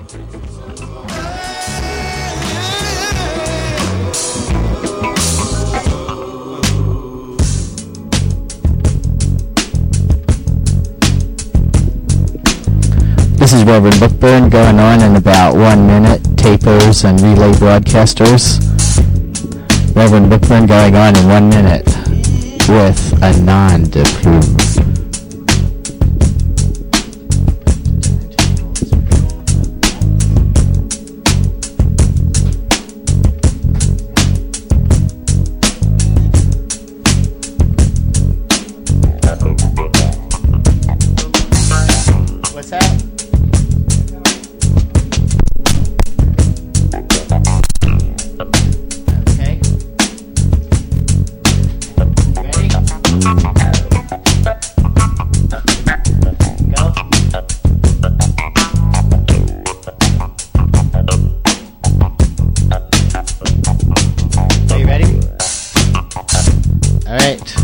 This is Reverend Bookburn going on in about 1 minute. Tapers and relay broadcasters. Reverend Bookburn going on in 1 minute with a nom de plume. What's that? Okay. Ready? Go. Are you ready? All right.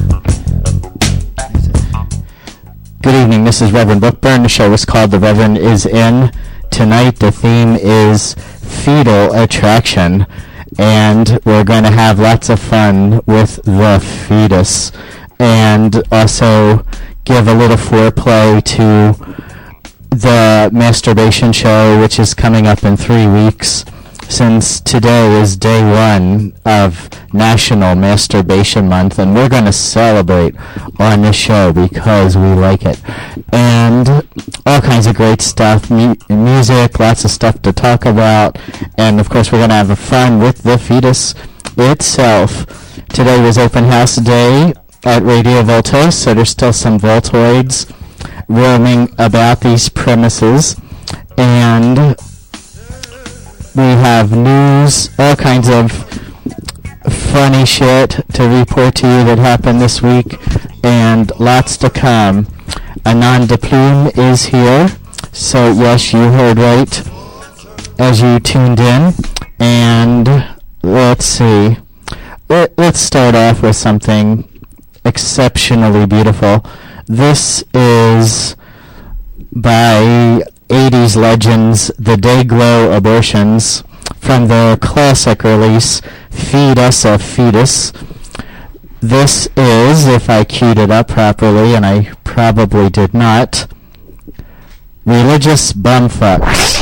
Good evening, this is Reverend Bookburn. The show is called The Reverend Is In. Tonight the theme is fetal attraction, and we're going to have lots of fun with the fetus, and also give a little foreplay to the masturbation show, which is coming up in 3 weeks, since today is day 1 of National Masturbation Month, and we're going to celebrate on this show because we like it. And all kinds of great stuff, music, lots of stuff to talk about, and of course we're going to have fun with the fetus itself. Today was open house day at Radio Voltos, so there's still some Voltoids roaming about these premises, and we have news, all kinds of funny shit to report to you that happened this week, and lots to come. A nom de plume is here, so yes, you heard right as you tuned in. And let's see, let's start off with something exceptionally beautiful. This is by 80s legends, the Dayglow Abortions, from their classic release, Feed Us a Fetus. This is, if I queued it up properly, and I probably did not, Religious Bumfucks.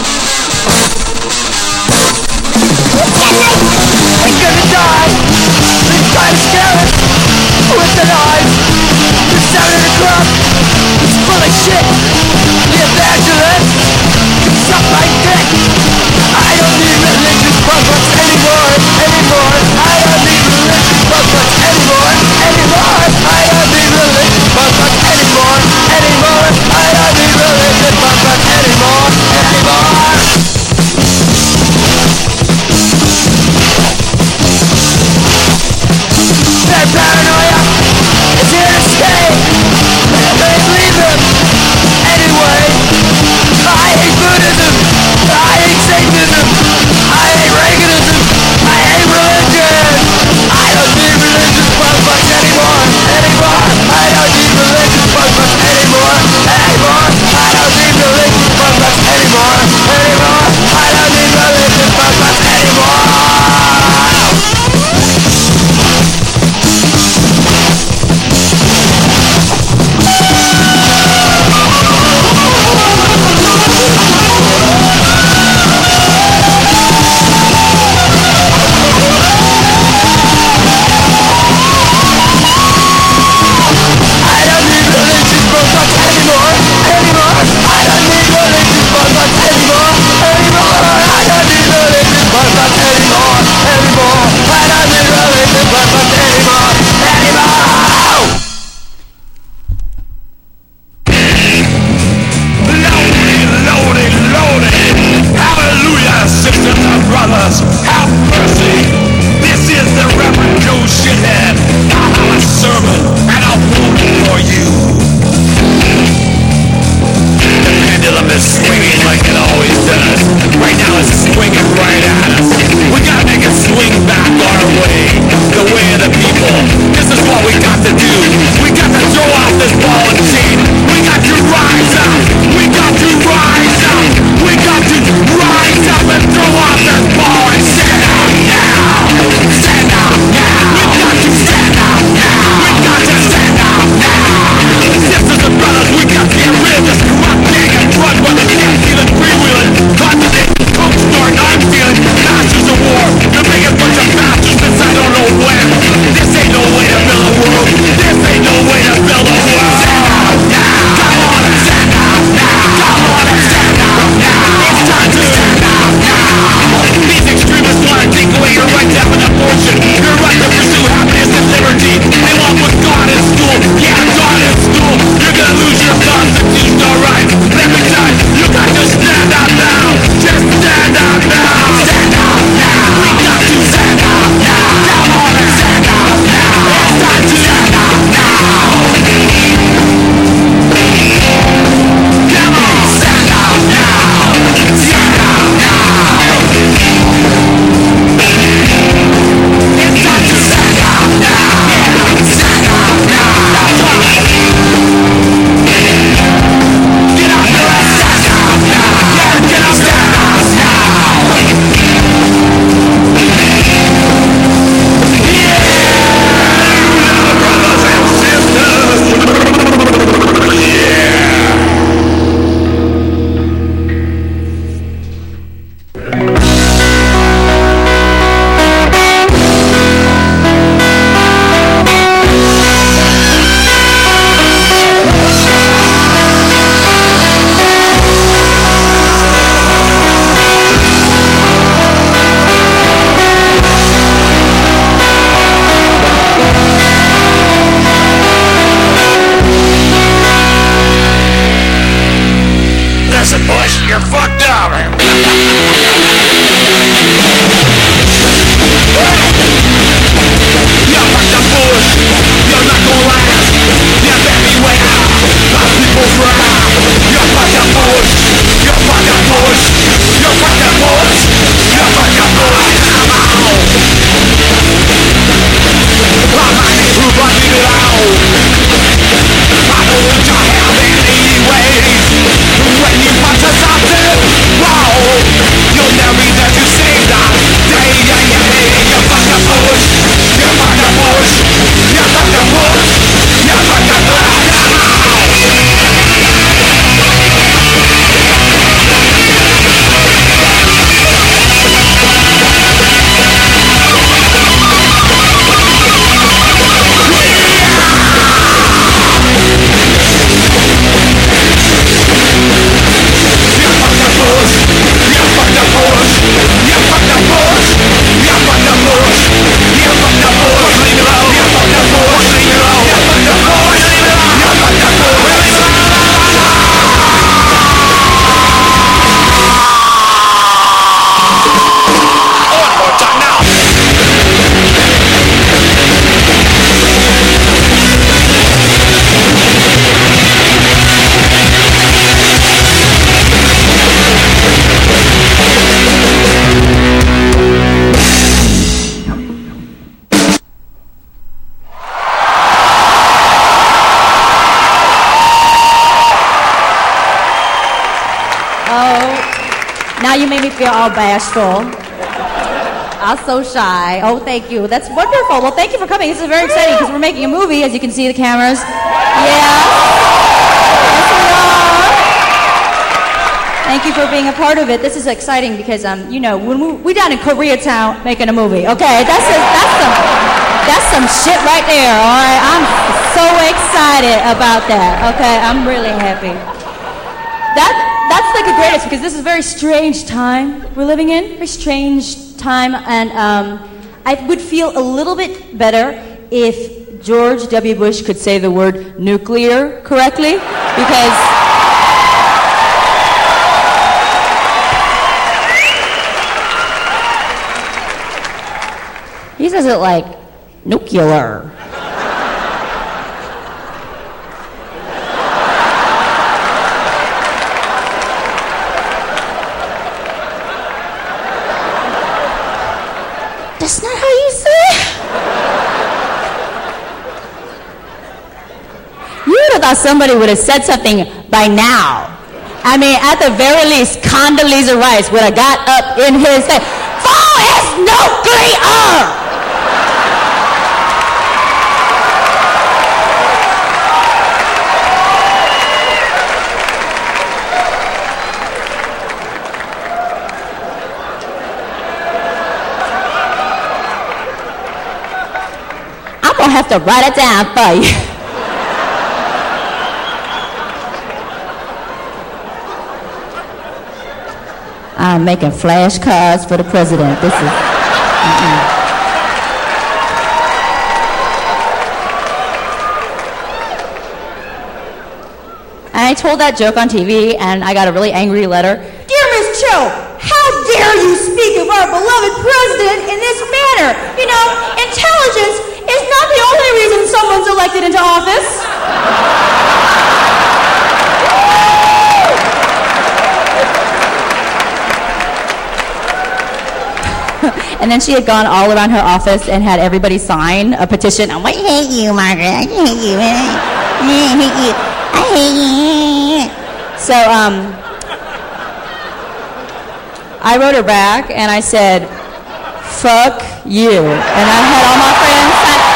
We're gonna die. This time scared with an eyes. The 7 o'clock is full of shit. The evangelist can suck my dick. I don't need religious bumfucks anymore. I don't need religious bumfucks anymore. I don't need religious bumfucks anymore. I don't need religious bumfucks anymore. Their paranoia is here to stay. They leave them Now you made me feel all bashful. I'm so shy. Oh, thank you. That's wonderful. Well, thank you for coming. This is very exciting because we're making a movie, as you can see the cameras. Yes, we are. Thank you for being a part of it. This is exciting because, you know, when we're down in Koreatown making a movie. Okay, that's some shit right there. All right, I'm so excited about that. Okay, I'm really happy. That's like the greatest because this is a very strange time we're living in. Very strange time, and I would feel a little bit better if George W. Bush could say the word nuclear correctly, because he says it like nuclear. That's not how you say it. You would have thought somebody would have said something by now. I mean, at the very least, Condoleezza Rice would have got up in his head. Fall is nuclear! I'm gonna have to write it down for you. I'm making flashcards for the president. This is. And I told that joke on TV, and I got a really angry letter. Dear Miss Cho, how dare you speak of our beloved president in this manner? You know, intelligence is not the only reason someone's elected into office. And then she had gone all around her office and had everybody sign a petition. I hate you, Margaret. I hate you. I hate you. I hate you. So, I wrote her back and I said, fuck you. And I had all my friends sign.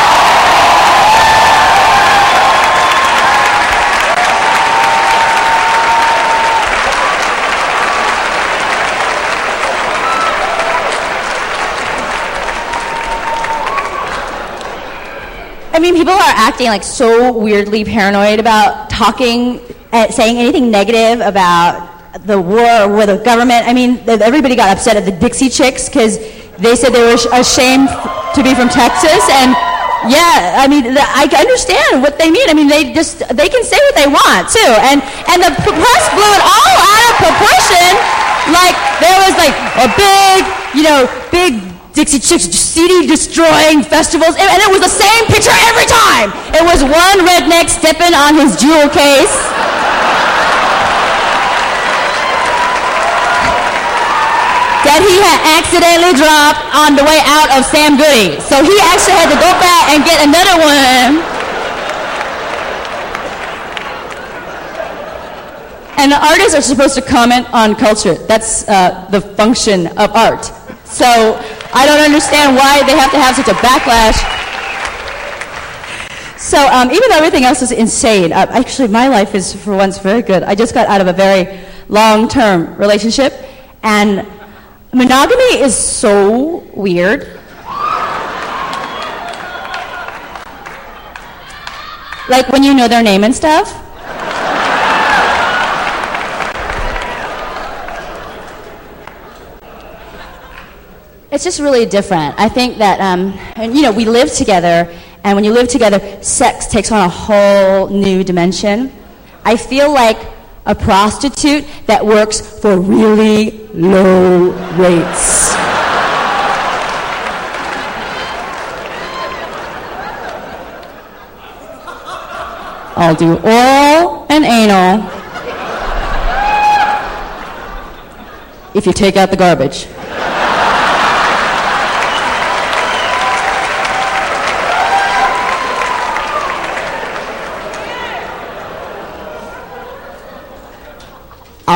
I mean, people are acting like so weirdly paranoid about talking, saying anything negative about the war or the government. I mean, everybody got upset at the Dixie Chicks because they said they were ashamed to be from Texas. And yeah, I mean, I understand what they mean. I mean, they can say what they want too. And the press blew it all out of proportion. Like there was like a big Dixie Chicks CD destroying festivals, and it was the same picture every time. It was one redneck stepping on his jewel case. That he had accidentally dropped on the way out of Sam Goody. So he actually had to go back and get another one. And the artists are supposed to comment on culture. That's the function of art. So I don't understand why they have to have such a backlash. So even though everything else is insane, actually my life is for once very good. I just got out of a very long-term relationship, and monogamy is so weird. Like when you know their name and stuff. It's just really different. I think that, and, you know, we live together, and when you live together, sex takes on a whole new dimension. I feel like a prostitute that works for really low rates. I'll do oral and anal if you take out the garbage.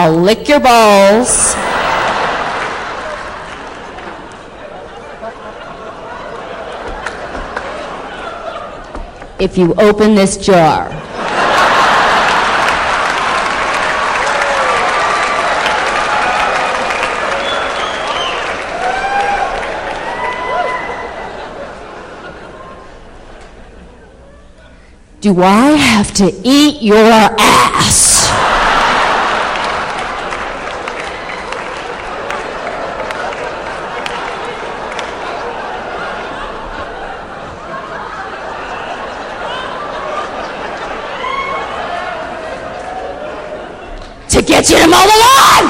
I'll lick your balls. If you open this jar. Do I have to eat your ass? To get you to mow the lawn!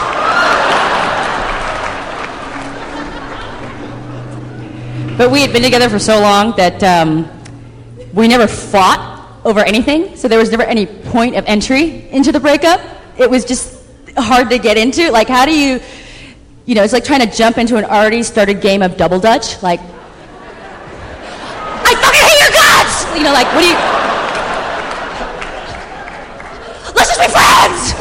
But we had been together for so long that we never fought over anything, so there was never any point of entry into the breakup. It was just hard to get into. Like, how do you know, it's like trying to jump into an already started game of double dutch. Like, I fucking hate your guts! You know, like, what do you... Let's just be friends!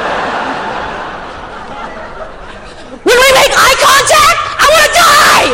When we make eye contact, I want to die!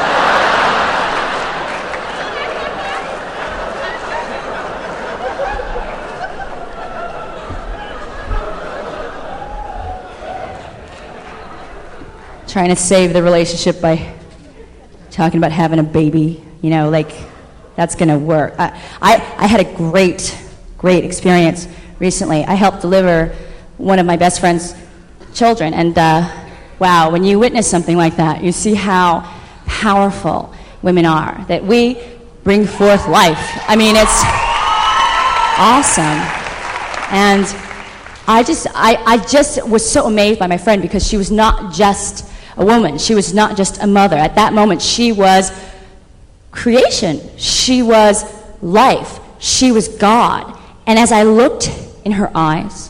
Trying to save the relationship by talking about having a baby, you know, like, that's gonna work. I had a great experience recently. I helped deliver one of my best friend's children, and wow, when you witness something like that, you see how powerful women are, that we bring forth life. I mean, it's awesome. And I just was so amazed by my friend, because she was not just a woman. She was not just a mother. At that moment, she was creation. She was life. She was God. And as I looked in her eyes,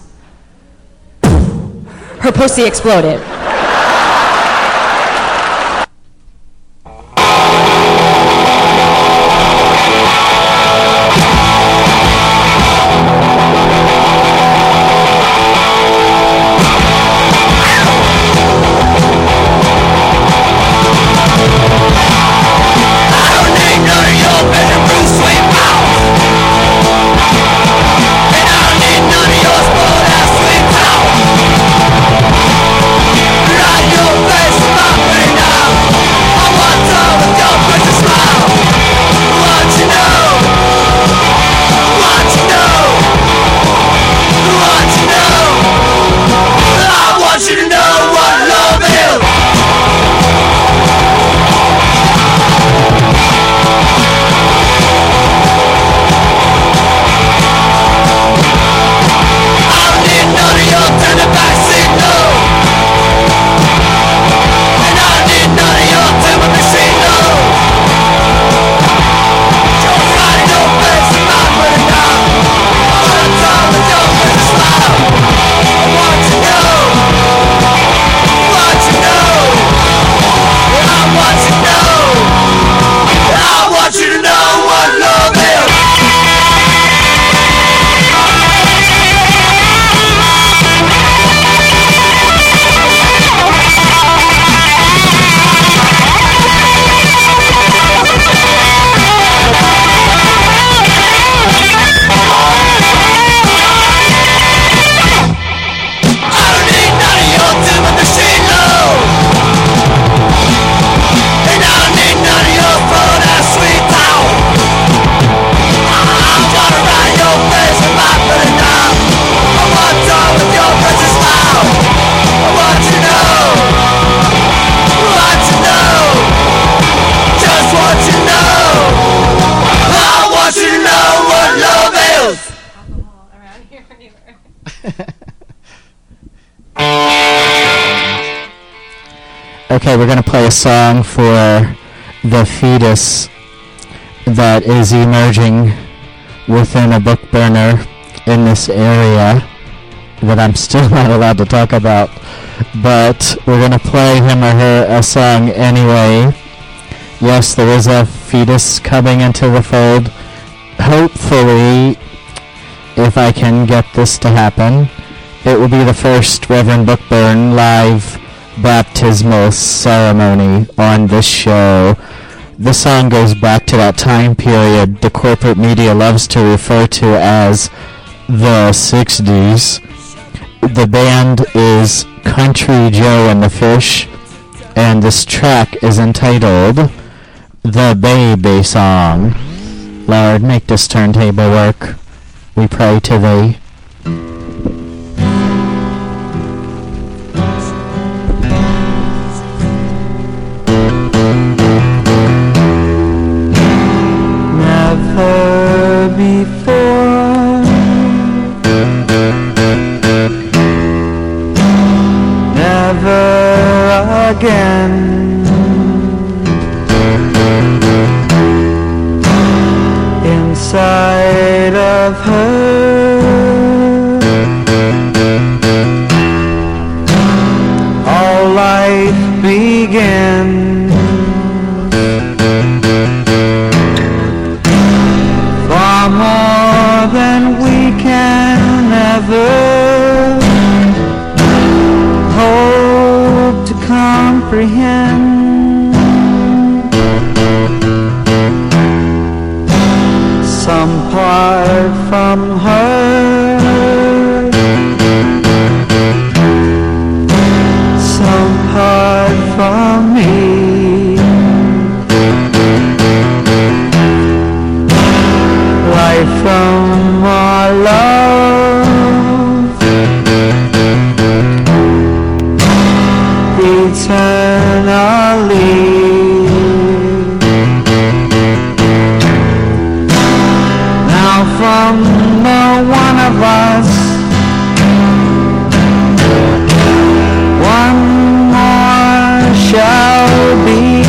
her pussy exploded. Okay, we're going to play a song for the fetus that is emerging within a book burner in this area that I'm still not allowed to talk about. But we're going to play him or her a song anyway. Yes, there is a fetus coming into the fold. Hopefully, if I can get this to happen, It will be the first Reverend Bookburn live baptismal ceremony on this show. The song goes back to that time period the corporate media loves to refer to as the 60s. The band is Country Joe and the Fish, and this track is entitled The Baby Song. Lord, make this turntable work. We pray to Thee. Never before, never again. Inside of her, all life begins. Far more than we can ever hope to comprehend. Some part from her, some part from me. Life from our love, eternally. From the one of us, one more shall be.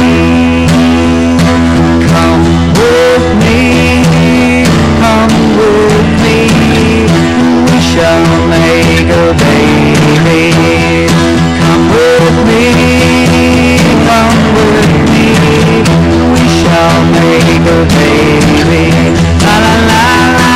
Come with me, we shall make a baby. Come with me, we shall make a baby. La la la.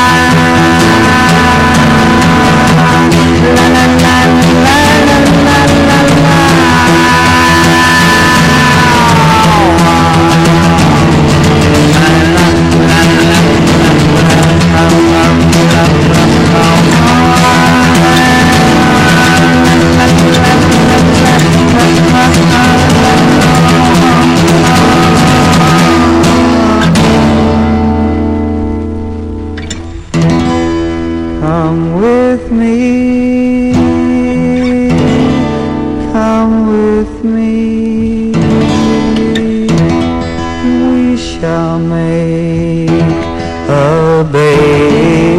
Come with me, we shall make a baby.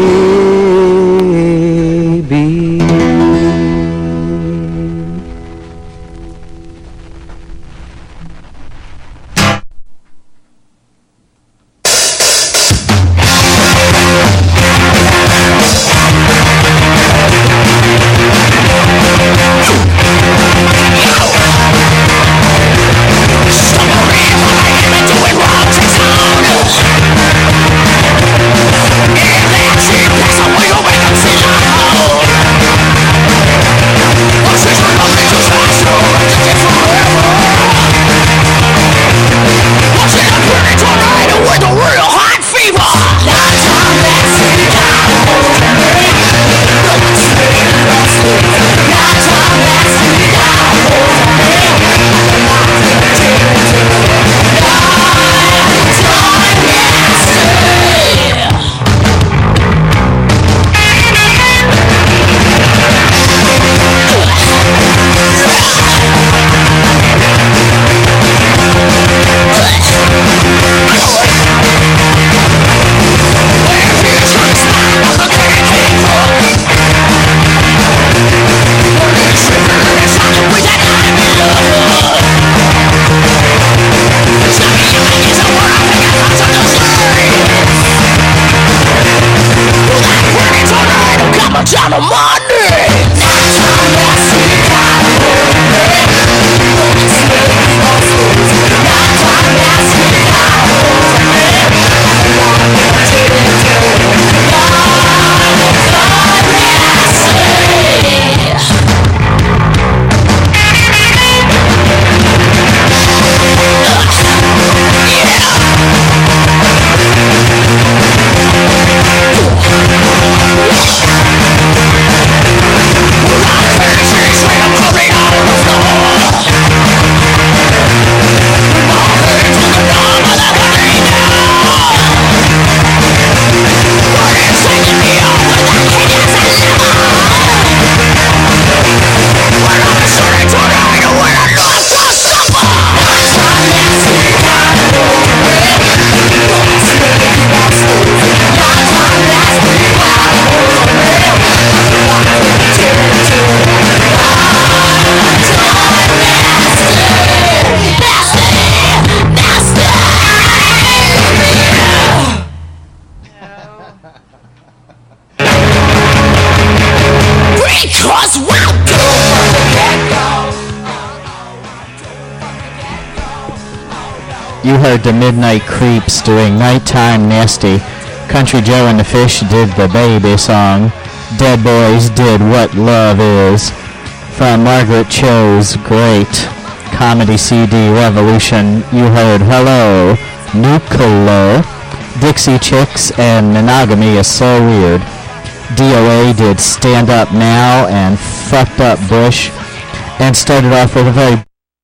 you heard the Midnight Creeps doing Nighttime Nasty. Country Joe and the Fish did the Baby song. Dead Boys did What Love Is. From Margaret Cho's great comedy CD Revolution, you heard Hello, Nuclear. Dixie Chicks and Monogamy Is So Weird. DOA did Stand Up Now and Fucked Up Bush, and started off with a very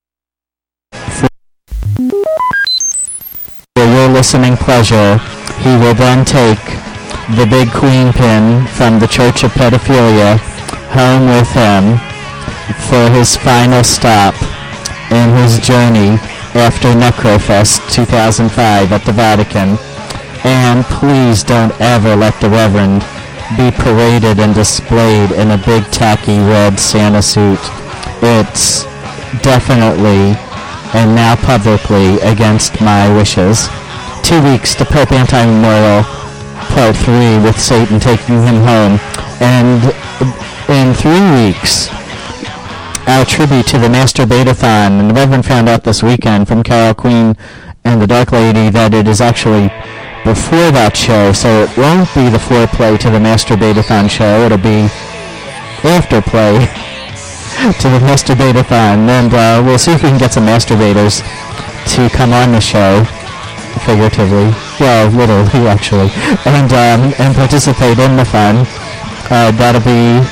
for your listening pleasure. He will then take the big queen pin from the Church of Pedophilia home with him for his final stop in his journey after Necrofest 2005 at the Vatican. And please don't ever let the Reverend be paraded and displayed in a big tacky red Santa suit. It's definitely, and now publicly, against my wishes. 2 weeks to Pope Anti-Memorial, Part 3, with Satan taking him home. And in 3 weeks, our tribute to the Masturbate-a-thon. And the Reverend found out this weekend from Carol Queen and the Dark Lady that it is actually before that show, so it won't be the foreplay to the Masturbate-a-thon show. It'll be afterplay to the Masturbate-a-thon. And we'll see if we can get some masturbators to come on the show, figuratively, well, literally, actually, and participate in the fun. That'll be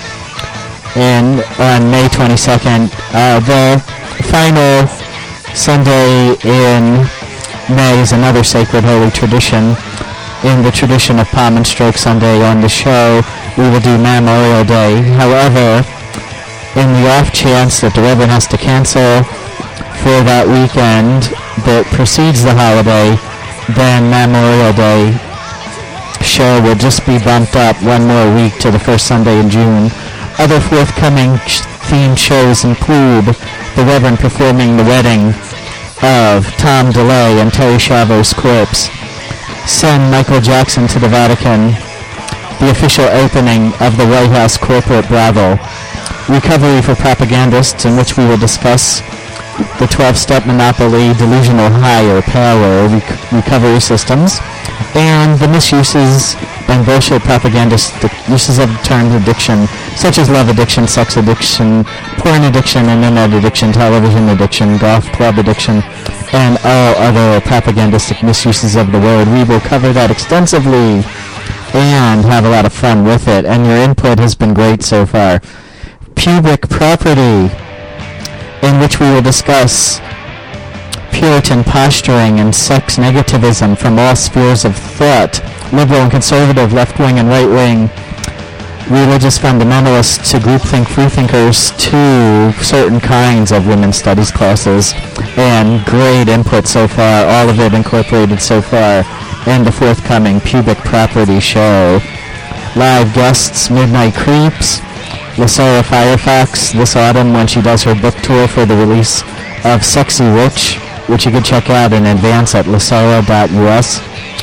on May 22nd. The final Sunday in May is another sacred holy tradition. In the tradition of Palm and Stroke Sunday on the show, we will do Memorial Day. However, in the off chance that the Reverend has to cancel for that weekend that precedes the holiday, then Memorial Day show will just be bumped up one more week to the first Sunday in June. Other forthcoming themed shows include the Reverend performing the wedding of Tom DeLay and Terry Schiavo's corpse, Send Michael Jackson to the Vatican, the official opening of the White House corporate brothel, Recovery for Propagandists, in which we will discuss the 12-step monopoly, delusional higher power recovery systems, and the misuses and bullshit propagandistic uses of the term addiction, such as love addiction, sex addiction, porn addiction, internet addiction, television addiction, golf club addiction, and all other propagandistic misuses of the word. We will cover that extensively and have a lot of fun with it, and your input has been great so far. Pubic property, in which we will discuss Puritan posturing and sex negativism from all spheres of thought, liberal and conservative, left-wing and right-wing, religious fundamentalists to groupthink freethinkers to certain kinds of women's studies classes, and great input so far, all of it incorporated so far in the forthcoming Pubic Property show. Live guests, Midnight Creeps, LaSara Firefox this autumn when she does her book tour for the release of Sexy Witch, which you can check out in advance at lasara.us.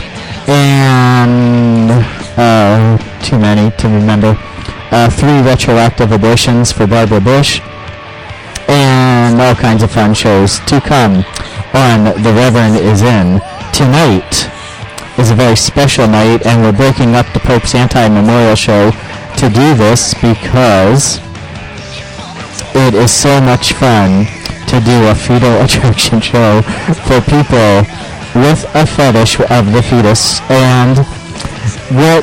And too many to remember. 3 retroactive abortions for Barbara Bush, and all kinds of fun shows to come on The Reverend Is In. Tonight is a very special night, and we're breaking up the Pope's Anti-Memorial show to do this because it is so much fun to do a fetal attraction show for people with a fetish of the fetus. And what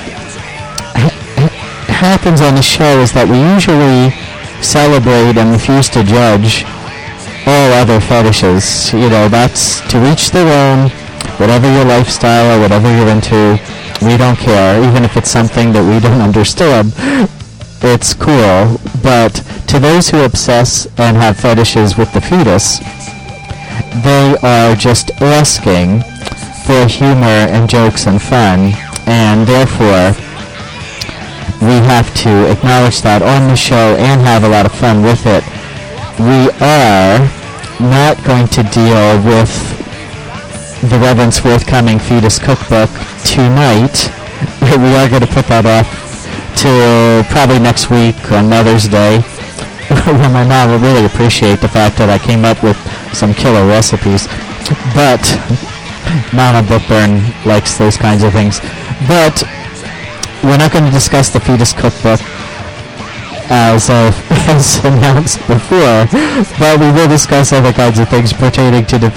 happens on the show is that we usually celebrate and refuse to judge all other fetishes. You know, that's to each their own. Whatever your lifestyle or whatever you're into, we don't care. Even if it's something that we don't understand, it's cool. But to those who obsess and have fetishes with the fetus, they are just asking for humor and jokes and fun, and therefore we have to acknowledge that on the show and have a lot of fun with it. We are not going to deal with the Reverend's forthcoming fetus cookbook tonight. We are going to put that off to probably next week on Mother's Day, when my mom will really appreciate the fact that I came up with some killer recipes. But Mama Bookburn likes those kinds of things. But we're not going to discuss the fetus cookbook as announced before, but we will discuss other kinds of things pertaining to the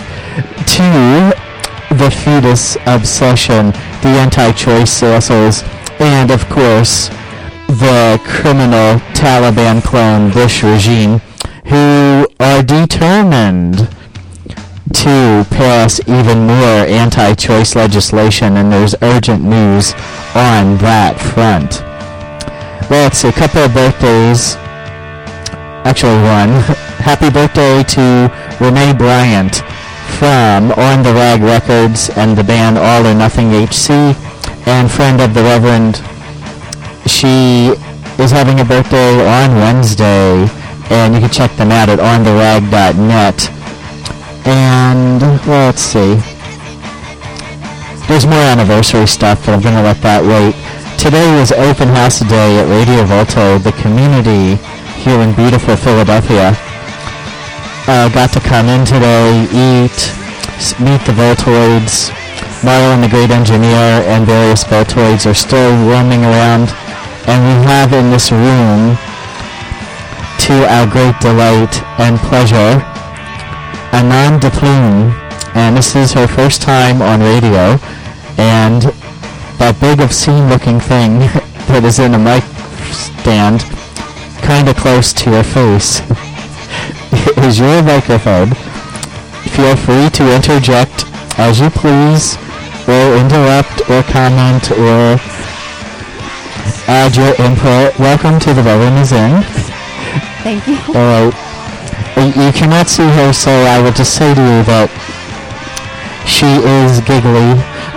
fetus obsession, the anti-choice assholes, and of course the criminal Taliban clone Bush regime, who are determined to pass even more anti-choice legislation, and there's urgent news on that front. Well, let's see, a couple of birthdays. Actually, one. Happy birthday to Renee Bryant from On the Rag Records and the band All or Nothing HC, and friend of the Reverend. She is having a birthday on Wednesday, and you can check them out at ontherag.net. And, well, let's see. There's more anniversary stuff, but I'm going to let that wait. Today was open house day at Radio Volto, the community here in beautiful Philadelphia. Got to come in today, eat, meet the Voltoids. Marlon, the great engineer, and various Voltoids are still roaming around. And we have in this room, to our great delight and pleasure, Anand Daplume, and this is her first time on radio, and that big obscene-looking thing that is in a mic stand, kind of close to your face, is your microphone. Feel free to interject as you please, or interrupt, or comment, or add your input. Welcome to The Reverend is In. Thank you. Alright. You cannot see her, so I will just say to you that she is giggly,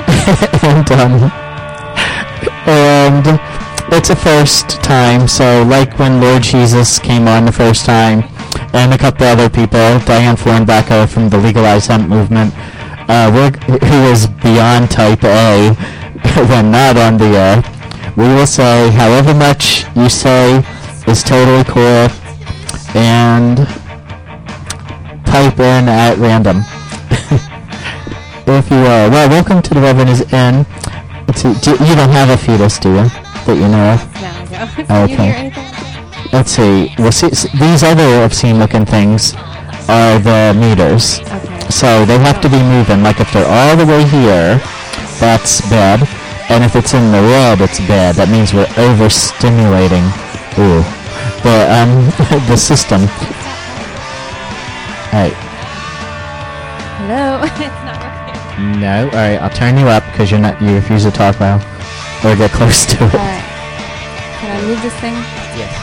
and it's a first time, so like when Lord Jesus came on the first time, and a couple other people, Diane Fornbacher from the Legalized Hemp Movement, who is beyond type A when not on the air, we will say however much you say is totally cool, and type in at random. If you are. Well, welcome to The Reverend is In. Let's see, you don't have a fetus, do you? That you know of? No, I don't. Okay. You hear anything? Let's see. Well, see, these other obscene-looking things are the meters. Okay. So they have to be moving. Like if they're all the way here, that's bad. And if it's in the red, it's bad. That means we're overstimulating. Ooh. The system. Alright. Hello? It's not working. No. Alright, I'll turn you up because you refuse to talk loud. Or get close to it. Alright. Can I move this thing? Yes.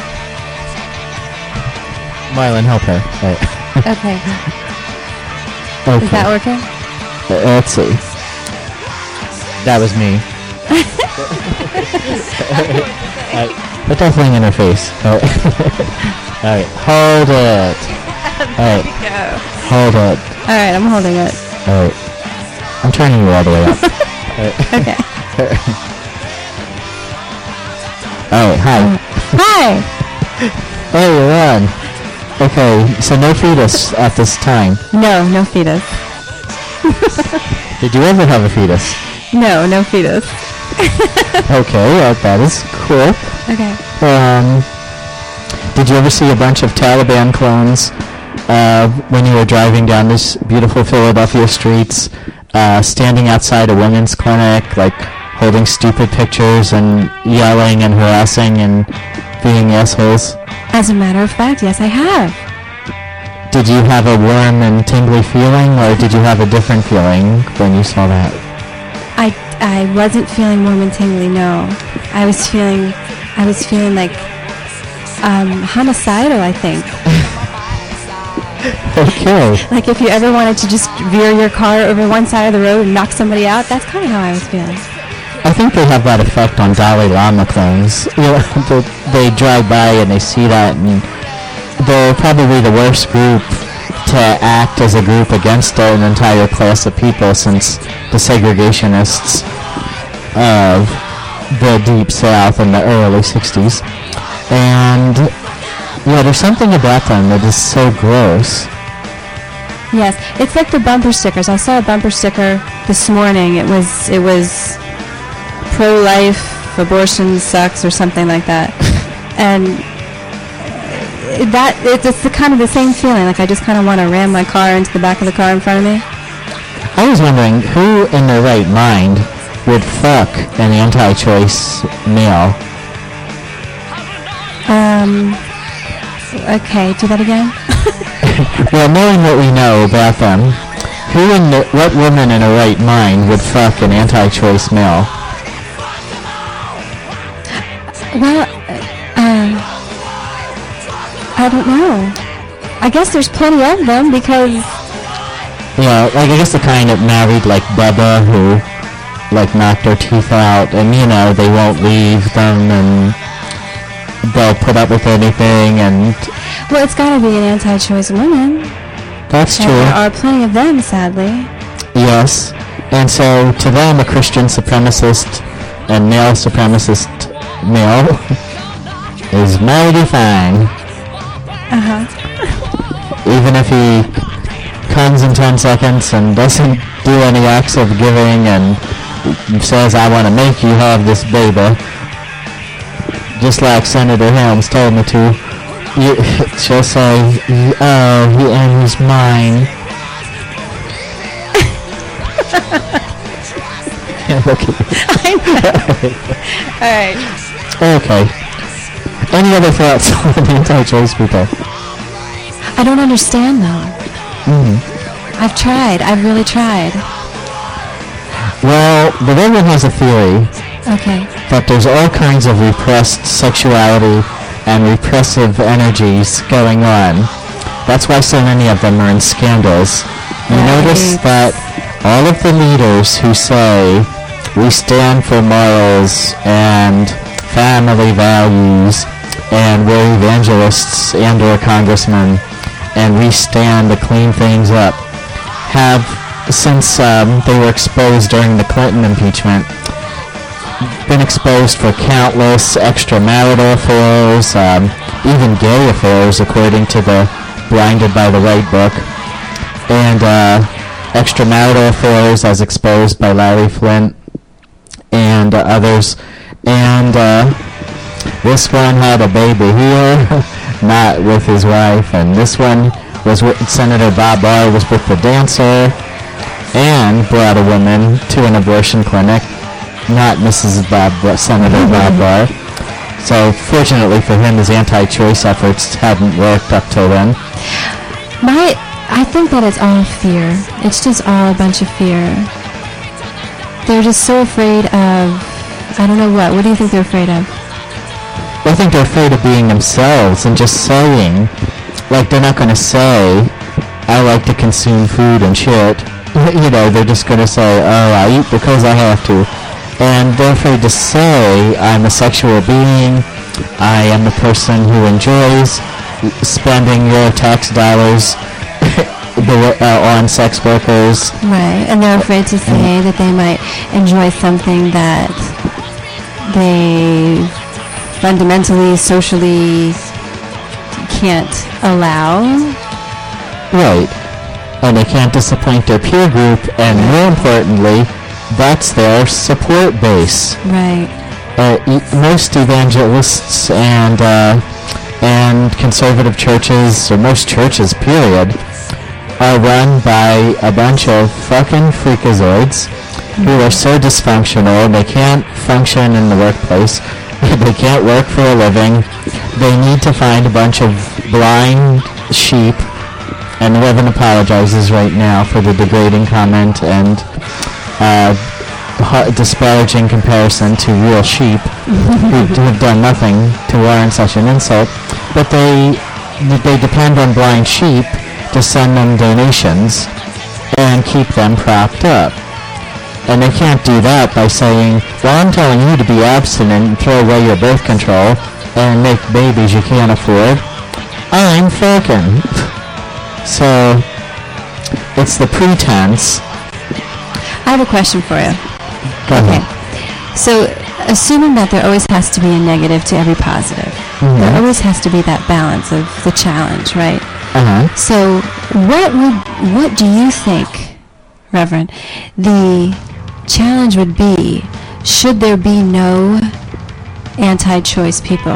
Marlon, help her. Right. Okay. Okay. Is that working? Let's see. That was me. Put that thing in her face. Alright, hold it. Alright, hold it. Alright, I'm holding it. Alright. I'm turning you all the way up. Okay. Alright, hi. Hi! Hey, you're on. Okay, so no fetus at this time. No, no fetus. Did you ever have a fetus? No, no fetus. Okay, well, that is cool. Okay. Did you ever see a bunch of Taliban clones when you were driving down this beautiful Philadelphia streets, standing outside a women's clinic, like holding stupid pictures and yelling and harassing and being assholes? As a matter of fact, yes, I have. Did you have a warm and tingly feeling, or did you have a different feeling when you saw that? I wasn't feeling warm and tingly, no. I was feeling like homicidal, I think. Okay. Like if you ever wanted to just veer your car over one side of the road and knock somebody out, that's kind of how I was feeling. I think they have that effect on Dalai Lama clones. You know, they drive by and they see that, and they're probably the worst group to act as a group against an entire class of people since the segregationists of the Deep South in the early 60s. And, yeah, there's something about them that is so gross. Yes, it's like the bumper stickers. I saw a bumper sticker this morning. It was pro-life, abortion sucks, or something like that. And it's the kind of the same feeling. Like I just kind of want to ram my car into the back of the car in front of me. I was wondering who in their right mind would fuck an anti-choice male. Okay, do that again. Well, knowing what we know about them, what woman in her right mind would fuck an anti-choice male? Well, I don't know. I guess there's plenty of them because... Yeah, like I guess the kind that married like Bubba who like knocked her teeth out and they won't leave them and they'll put up with anything and... Well, it's got to be an anti-choice woman. That's true. There are plenty of them, sadly. Yes. And so to them a Christian supremacist and male supremacist male is mighty fine. Even if he comes in 10 seconds and doesn't do any acts of giving and says, I want to make you have this baby, just like Senator Helms told me to, she'll say, oh, and he's mine. I know. All right. Okay. Any other thoughts on anti-choice people? I don't understand, though. I've tried. I've really tried. Well, the Reverend has a theory Okay. that there's all kinds of repressed sexuality and repressive energies going on. That's why so many of them are in scandals. You notice that all of the leaders who say, we stand for morals and family values, and we're evangelists and or congressmen, and we stand to clean things up, have, since they were exposed during the Clinton impeachment, been exposed for countless extramarital affairs, even gay affairs, according to the Blinded by the Right book, and extramarital affairs as exposed by Larry Flint and others. And this one had a baby here, not with his wife, and this one was with Senator Bob Barr, was with the dancer, and brought a woman to an abortion clinic, not Mrs. Bob, but Senator Bob Barr. So fortunately for him, his anti-choice efforts hadn't worked up till then. I think that it's all fear. It's just all a bunch of fear. They're just so afraid of, I don't know what. What do you think they're afraid of? I think they're afraid of being themselves and just saying, like they're not going to say, I like to consume food and shit. They're just going to say, oh, I eat because I have to. And they're afraid to say, I'm a sexual being, I am a person who enjoys spending your tax dollars on sex workers. Right, and they're afraid to say that they might enjoy something that they fundamentally, socially can't allow. Right, and they can't disappoint their peer group, and more importantly, that's their support base. Right. Most evangelists and conservative churches, or most churches, period, are run by a bunch of fucking freakazoids who are so dysfunctional they can't function in the workplace, they can't work for a living, they need to find a bunch of blind sheep, and the Reverend apologizes right now for the degrading comment and disparaging comparison to real sheep who have done nothing to warrant such an insult, but they depend on blind sheep to send them donations and keep them propped up. And they can't do that by saying, well, I'm telling you to be abstinent and throw away your birth control and make babies you can't afford. I'm fucking. So, it's the pretense. I have a question for you. Go ahead. So, assuming that there always has to be a negative to every positive, there always has to be that balance of the challenge, right? So what do you think, Reverend, the challenge would be should there be no anti-choice people?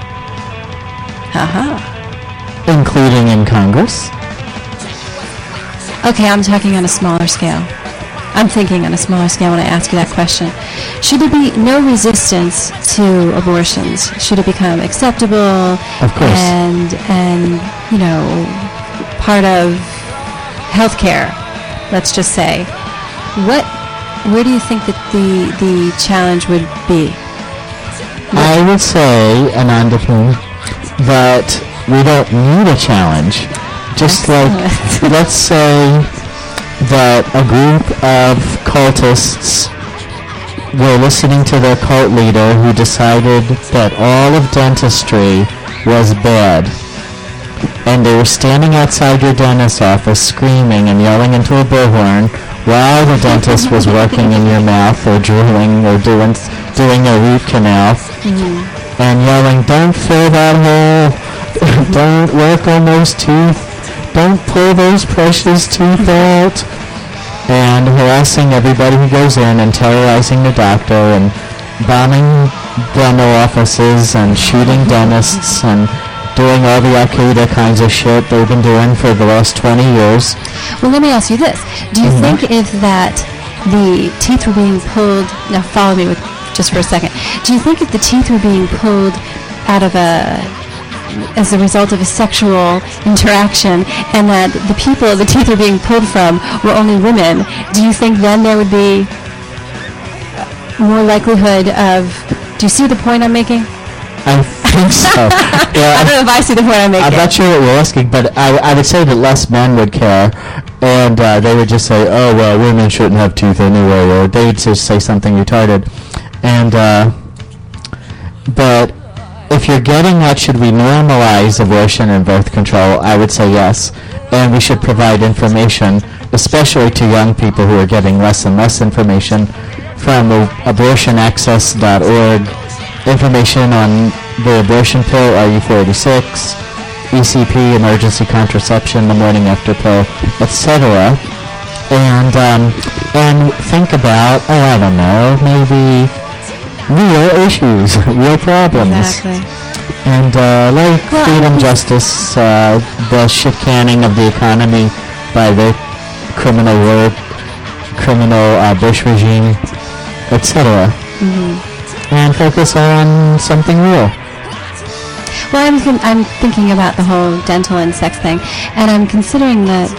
Including in Congress? Okay, I'm talking on a smaller scale. I'm thinking on a smaller scale when I ask you that question. Should there be no resistance to abortions? Should it become acceptable? Of course. And you know, part of healthcare, let's just say. Where do you think that the challenge would be? I would say, Ananda Poon, that we don't need a challenge. Just like, let's say that a group of cultists were listening to their cult leader who decided that all of dentistry was bad. And they were standing outside your dentist's office screaming and yelling into a bullhorn while the dentist was working in your mouth or drilling or doing a root canal and yelling, "Don't fill that hole, don't work on those teeth, don't pull those precious teeth out," and harassing everybody who goes in and terrorizing the doctor and bombing dental offices and shooting dentists and doing all the Al-Qaeda kinds of shit they've been doing for the last 20 years. Well, let me ask you this. Do you think if that the teeth were being pulled... Now, follow me with just for a second. Do you think if the teeth were being pulled out of as a result of a sexual interaction and that the people the teeth were being pulled from were only women, do you think then there would be more likelihood of... Do you see the point I'm making? I think so. Yeah, I don't know if I see the point I'm making. I'm not sure what you're asking, but I would say that less men would care, and they would just say, "Oh, well, women shouldn't have teeth anyway," or they'd just say something retarded. And but if you're getting at should we normalize abortion and birth control, I would say yes, and we should provide information, especially to young people who are getting less and less information, from abortionaccess.org. Information on the abortion pill, RU46, ECP, emergency contraception, the morning after pill, etc. And think about, I don't know, maybe real issues, real problems. Exactly. And like freedom, justice, the shit canning of the economy by the criminal Bush regime, etc. And focus on something real. Well, I'm thinking about the whole dental and sex thing, and I'm considering that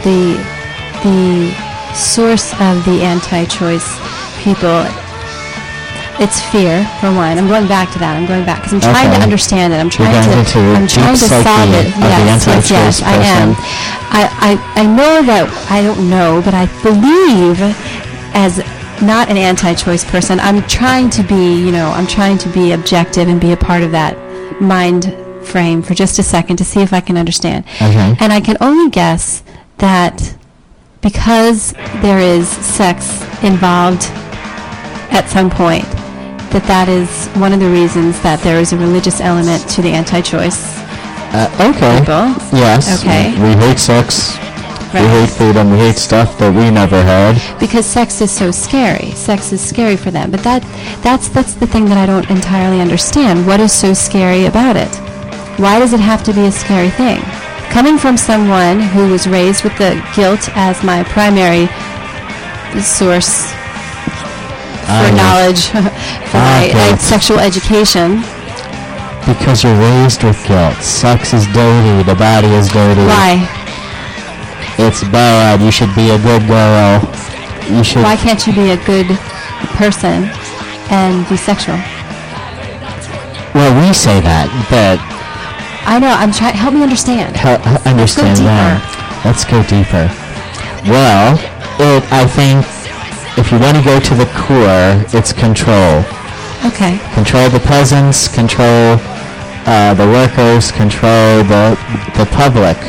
the source of the anti-choice people, it's fear, for one. I'm going back to that. because I'm trying to understand it. I'm trying to solve it. Yes, I am. I know that I don't know, but I believe as not an anti-choice person. I'm trying to be objective and be a part of that mind frame for just a second to see if I can understand. Okay. And I can only guess that because there is sex involved at some point, that is one of the reasons that there is a religious element to the anti-choice Okay. people. Yes. Okay. We hate sex. Right. We hate freedom. We hate stuff that we never had. Because sex is so scary. Sex is scary for them. But that's the thing that I don't entirely understand. What is so scary about it? Why does it have to be a scary thing? Coming from someone who was raised with the guilt as my primary source for knowledge, for my sexual education. Because you're raised with guilt. Sex is dirty. The body is dirty. Why? It's bad. You should be a good girl. You should. Why can't you be a good person and be sexual? Well, we say that, but I know. I'm trying. Help me understand. Understand that. Let's go deeper. Well, I think if you want to go to the core, it's control. Okay. Control the peasants. Control the workers. Control the public.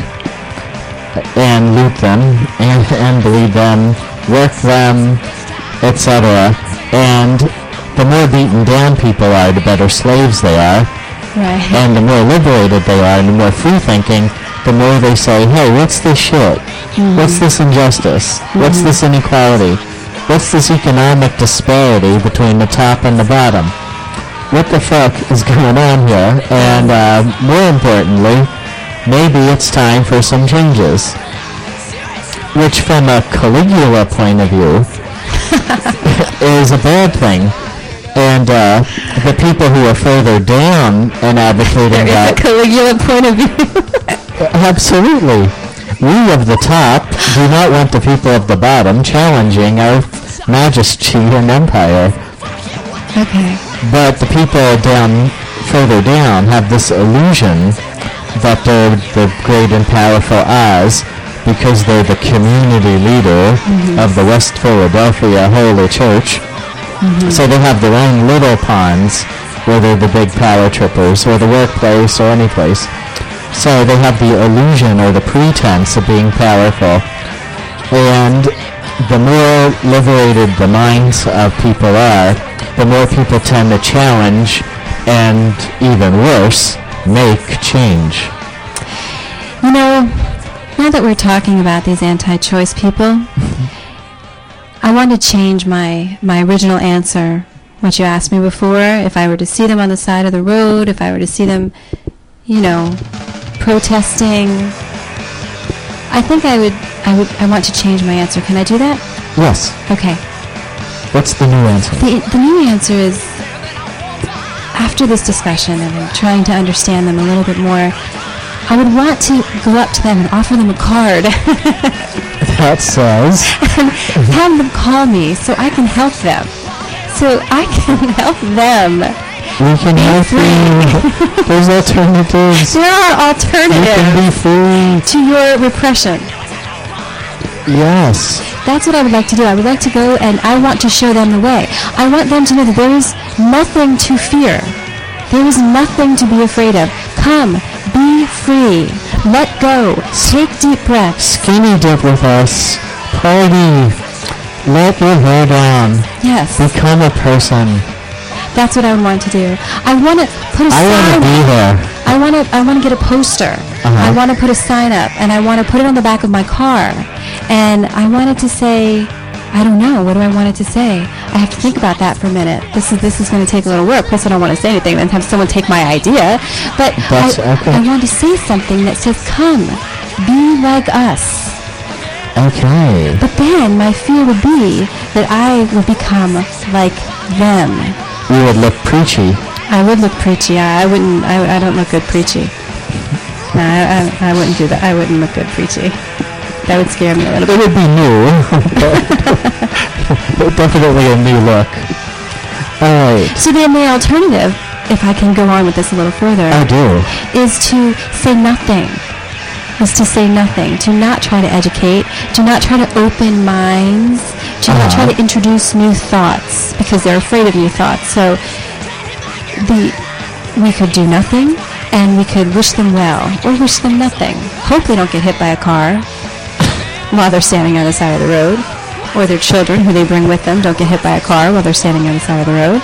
And loot them, and bleed them, work them, etc. And the more beaten down people are, the better slaves they are. Right. And the more liberated they are, and the more free-thinking, the more they say, hey, what's this shit? What's this injustice? What's this inequality? What's this economic disparity between the top and the bottom? What the fuck is going on here? And more importantly, maybe it's time for some changes. Which from a Caligula point of view is a bad thing. And the people who are further down and advocating There that... is a Caligula point of view. Absolutely. We of the top do not want the people of the bottom challenging our majesty and empire. Okay. But the people further down have this illusion that they're the great and powerful Oz because they're the community leader of the West Philadelphia Holy Church. So they have their own little ponds where they're the big power trippers or the workplace or any place. So they have the illusion or the pretense of being powerful. And the more liberated the minds of people are, the more people tend to challenge and, even worse, make change. You know, now that we're talking about these anti-choice people, I want to change my original answer, what you asked me before. If I were to see them on the side of the road, if I were to see them, protesting, I think I want to change my answer. Can I do that? Yes. Okay. What's the new answer? The new answer is, after this discussion and I'm trying to understand them a little bit more, I would want to go up to them and offer them a card. That says... and have them call me so I can help them. So I can help them. We can help you. There's alternatives. There are You alternatives can be free. to your repression. Yes. That's what I would like to do. I would like to go and I want to show them the way. I want them to know that there is nothing to fear. There is nothing to be afraid of. Come, be free. Let go. Take deep breaths. Skinny dip with us. Party. Let your hair down. Yes, Become a person. that's what I would want to do. I want to put a I want to sign be up. there. I want to get a poster. I want to put a sign up, and I want to put it on the back of my car. And I wanted to say, I don't know, what do I want it to say? I have to think about that for a minute. This is going to take a little work. Plus, I don't want to say anything and have someone take my idea. But Okay. I want to say something that says, come, be like us. Okay. But then my fear would be that I would become like them. You would look preachy. I would look preachy. I wouldn't. I don't look good preachy. No, I wouldn't do that. I wouldn't look good preachy. That would scare me a little It bit. would be new. But definitely a new look. Alright. So then the alternative, if I can go on with this a little further, I do. is to say nothing. Is to say nothing. To not try to educate. To not try to open minds. To not try to introduce new thoughts because they're afraid of new thoughts. So we could do nothing, and we could wish them well or wish them nothing. Hope they don't get hit by a car while they're standing on the side of the road, or their children who they bring with them don't get hit by a car while they're standing on the side of the road.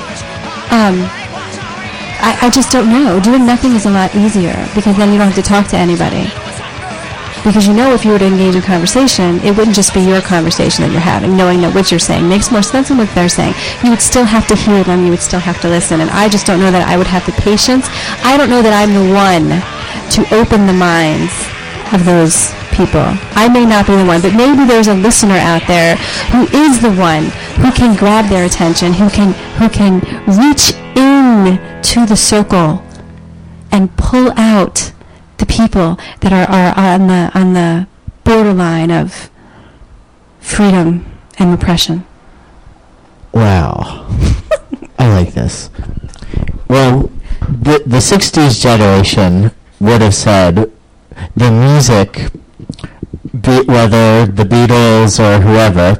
I just don't know. Doing nothing is a lot easier because then you don't have to talk to anybody. Because if you were to engage in conversation, it wouldn't just be your conversation that you're having, knowing that what you're saying makes more sense than what they're saying. You would still have to hear them. You would still have to listen. And I just don't know that I would have the patience. I don't know that I'm the one to open the minds of those people. I may not be the one, but maybe there's a listener out there who is the one who can grab their attention, who can reach in to the circle and pull out the people that are on the borderline of freedom and repression. Wow. I like this. Well, the 60s generation would have said the music, whether the Beatles or whoever,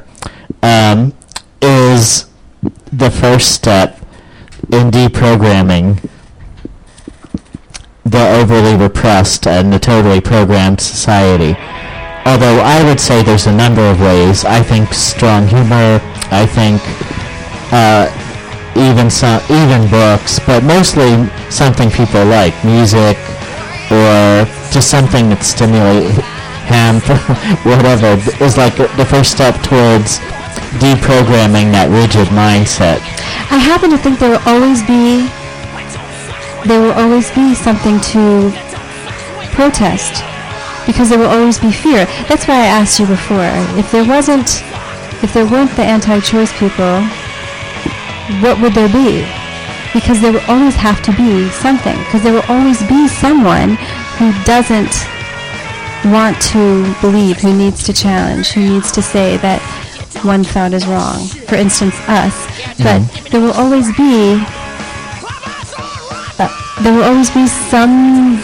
is the first step in deprogramming the overly repressed and the totally programmed society. Although I would say there's a number of ways. I think strong humor, I think even books, but mostly something people like, music or just something that stimulates him, whatever, is like the first step towards deprogramming that rigid mindset. I happen to think there will always be something to protest, because there will always be fear. That's why I asked you before, if there weren't the anti-choice people, what would there be? Because there will always have to be something, because there will always be someone who doesn't want to believe, who needs to challenge, who needs to say that one thought is wrong. For instance, us. But there will always be some.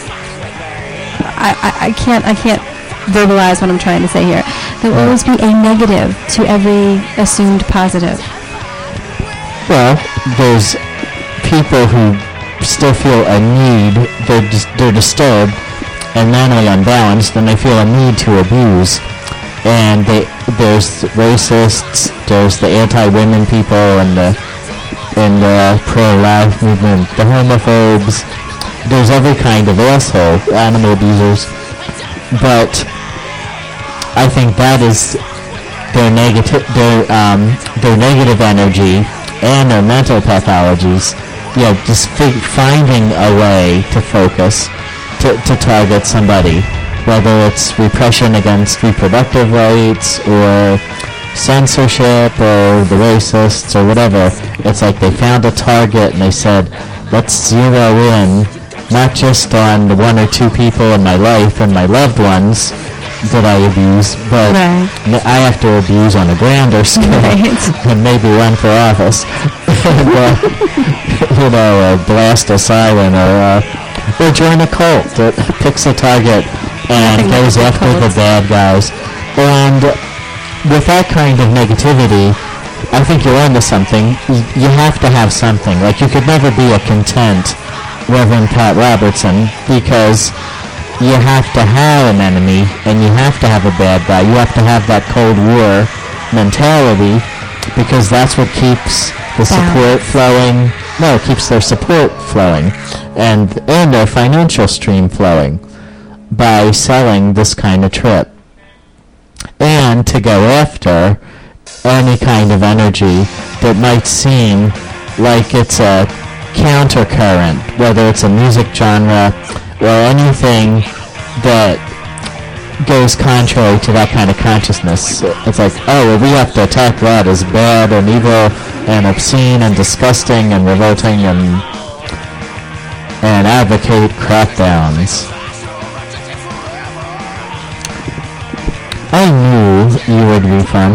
I can't verbalize what I'm trying to say here. There will always be a negative to every assumed positive. Well, there's people who still feel a need. They're disturbed and mentally unbalanced, and they feel a need to abuse. And there's racists, there's the anti-women people, and the pro-life movement, the homophobes. There's every kind of asshole, animal abusers. But I think that is their negative energy and their mental pathologies. Yeah, just finding a way to focus, to target somebody, whether it's repression against reproductive rights or censorship or the racists or whatever. It's like they found a target and they said, let's zero in not just on the one or two people in my life and my loved ones that I abuse, but I have to abuse on a grander scale and maybe run for office. And, blast a siren or join a cult that picks a target and goes after the bad guys. And with that kind of negativity, I think you're onto something. You have to have something. Like, you could never be a content Reverend Pat Robertson, because you have to have an enemy and you have to have a bad guy. You have to have that Cold War mentality, because that's what keeps the support flowing. No, it keeps their support flowing and their financial stream flowing by selling this kind of trip. And to go after any kind of energy that might seem like it's a countercurrent, whether it's a music genre or anything that goes contrary to that kind of consciousness. It's like, oh, well, we have to attack that as bad and evil and obscene and disgusting and revolting and advocate crackdowns. I knew you would be fun.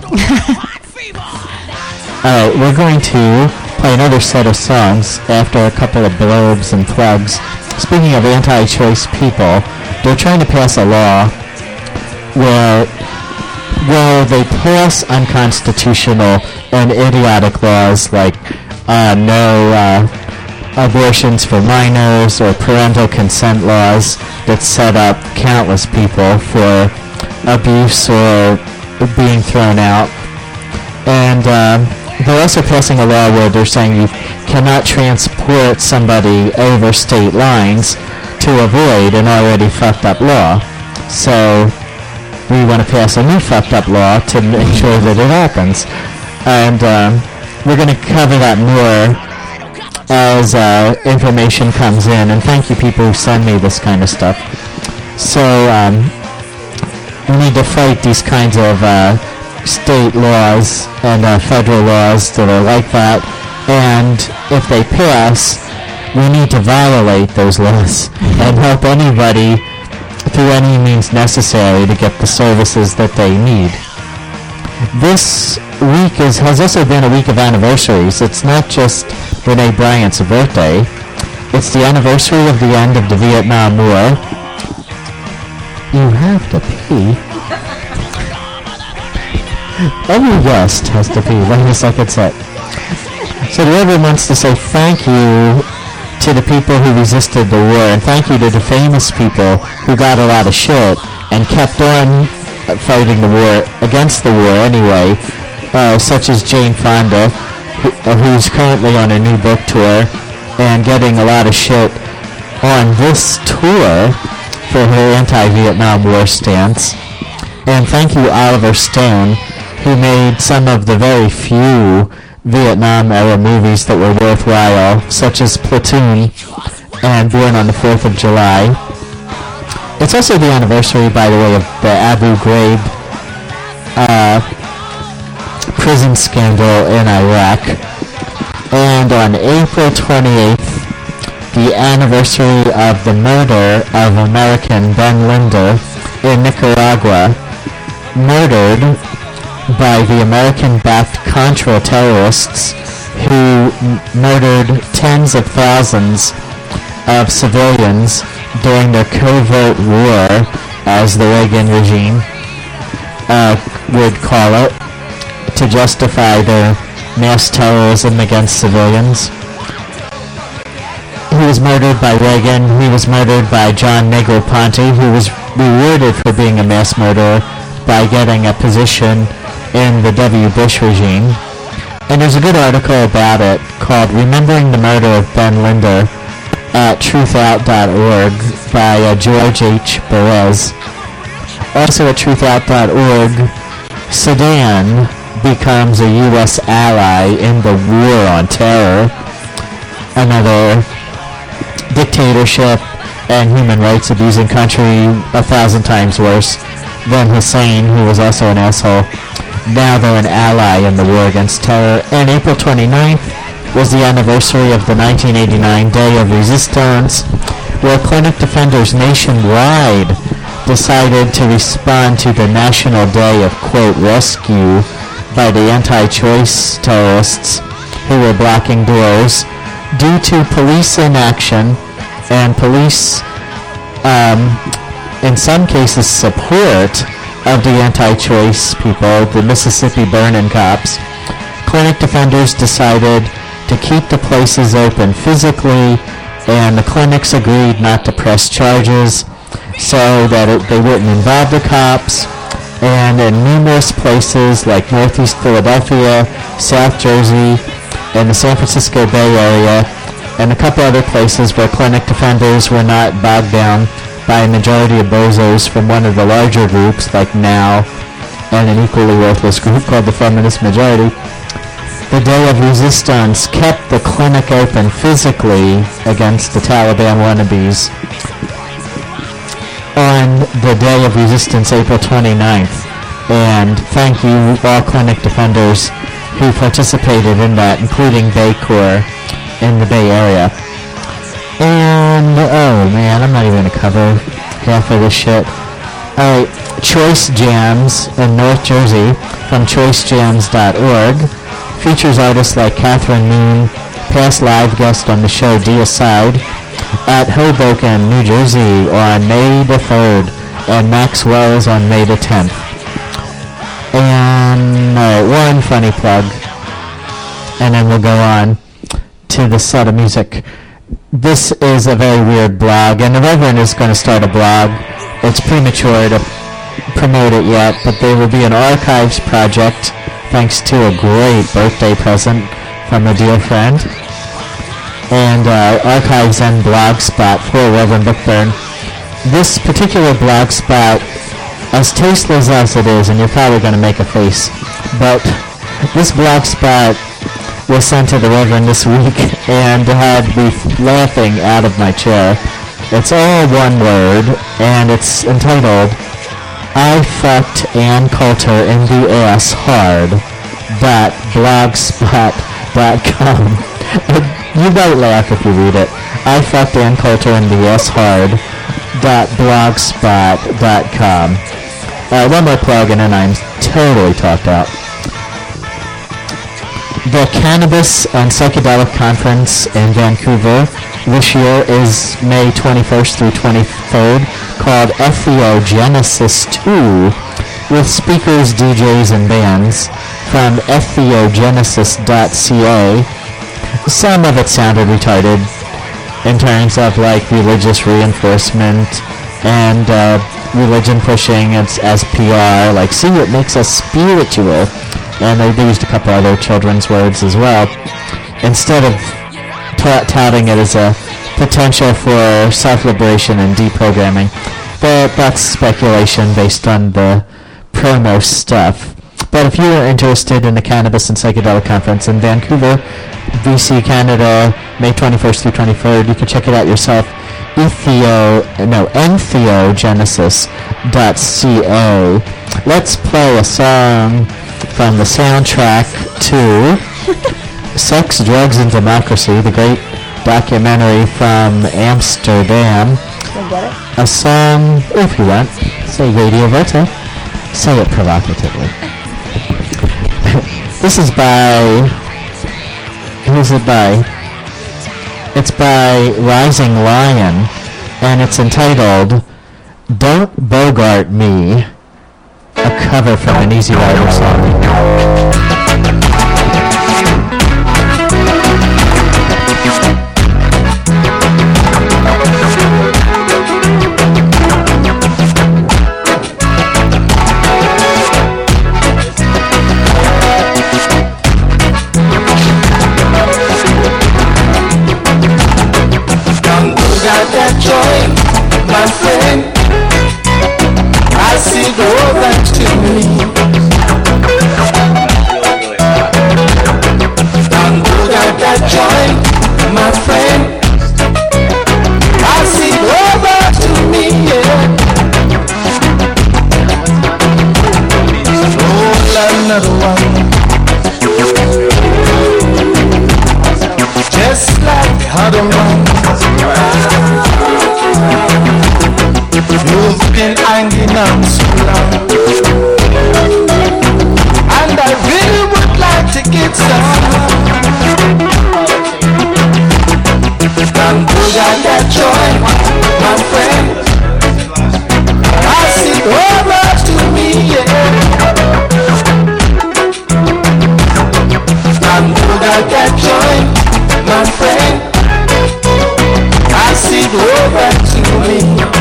Alright, we're going to play another set of songs after a couple of blurbs and plugs. Speaking of anti-choice people, they're trying to pass a law where they pass unconstitutional and idiotic laws like no abortions for minors or parental consent laws that set up countless people for abuse or being thrown out. And they're also passing a law where they're saying you cannot transport somebody over state lines to avoid an already fucked up law. So we want to pass a new fucked up law to make sure that it happens. And we're going to cover that more as information comes in. And thank you, people who send me this kind of stuff. So we need to fight these kinds of state laws and federal laws that are like that, and if they pass, we need to violate those laws and help anybody through any means necessary to get the services that they need. This week has also been a week of anniversaries. It's not just Renee Bryant's birthday, it's the anniversary of the end of the Vietnam War. You have to pee. Every guest has to pee, right as I could say. So whoever wants to say thank you to the people who resisted the war, and thank you to the famous people who got a lot of shit and kept on fighting the war, against the war anyway, such as Jane Fonda, who's currently on a new book tour and getting a lot of shit on this tour for her anti-Vietnam War stance. And thank you, Oliver Stone, who made some of the very few Vietnam-era movies that were worthwhile, such as Platoon and Born on the 4th of July. It's also the anniversary, by the way, of the Abu Ghraib prison scandal in Iraq. And on April 28th, the anniversary of the murder of American Ben Linder in Nicaragua, murdered by the American-backed Contra terrorists who murdered tens of thousands of civilians during their covert war, as the Reagan regime would call it, to justify their mass terrorism against civilians. He was murdered by Reagan. He was murdered by John Negroponte, who was rewarded for being a mass murderer by getting a position in the W. Bush regime. And there's a good article about it called Remembering the Murder of Ben Linder at truthout.org by George H. Perez. Also at truthout.org, Sudan becomes a U.S. ally in the war on terror, another dictatorship and human rights abusing country 1,000 times worse than Hussein, who was also an asshole. Now they're an ally in the war against terror. And April 29th was the anniversary of the 1989 Day of Resistance, where clinic defenders nationwide decided to respond to the National Day of, quote, rescue by the anti-choice terrorists who were blocking doors due to police inaction and police, in some cases, support of the anti-choice people, the Mississippi Burning cops. Clinic defenders decided to keep the places open physically, and the clinics agreed not to press charges so that they wouldn't involve the cops. And in numerous places like Northeast Philadelphia, South Jersey, and the San Francisco Bay Area, and a couple other places where clinic defenders were not bogged down by a majority of bozos from one of the larger groups like NOW and an equally worthless group called the Feminist Majority. The Day of Resistance kept the clinic open physically against the Taliban wannabes on the Day of Resistance, April 29th. And thank you, all clinic defenders who participated in that, including Baycorp in the Bay Area. And, oh man, I'm not even going to cover half of this shit. Alright, Choice Jams in North Jersey from choicejams.org features artists like Catherine Moon, past live guest on the show Deicide, at Hoboken, New Jersey on May the 3rd, and Max Wells on May the 10th. And one funny plug, and then we'll go on to the set of music. This is a very weird blog, and the Reverend is going to start a blog. It's premature to promote it yet, but there will be an archives project thanks to a great birthday present from a dear friend. And archives and blogspot for Reverend Bookburn. This particular blogspot, as tasteless as it is, and you're probably going to make a face, but this blogspot was sent to the Reverend this week and had me laughing out of my chair. It's all one word, and it's entitled, I fucked Ann Coulter in the ass hard .blogspot.com. You might laugh if you read it. I fucked Ann Coulter in the ass hard .blogspot.com. One more plug and then I'm totally talked out. The Cannabis and Psychedelic Conference in Vancouver this year is May 21st through 23rd, called Ethiogenesis 2, with speakers, DJs, and bands from ethiogenesis.ca. Some of it sounded retarded in terms of like religious reinforcement and religion pushing as PR, like, see, it makes us spiritual. And they used a couple other children's words as well, instead of touting it as a potential for self-liberation and deprogramming. but that's speculation based on the promo stuff. But if you are interested in the Cannabis and Psychedelic Conference in Vancouver, BC, Canada, May 21st through 23rd, you can check it out yourself. entheogenesis.ca. Let's play a song from the soundtrack to Sex, Drugs, and Democracy, the great documentary from Amsterdam. A song, if you want, say Radio Volta. Say it provocatively. This is by... Who's it by? It's by Rising Lion, and it's entitled Don't Bogart Me, a cover from an Easy Rider song. My friend, I see the world back to me. Don't go got that joint, my friend. I see the world back to me, yeah. Roll another one, just like the other ones. You've been hanging on so long, and I really would like to get some. And who got that joy, my friend? I see over to me, yeah. And who got that joy, my friend? I see over to me.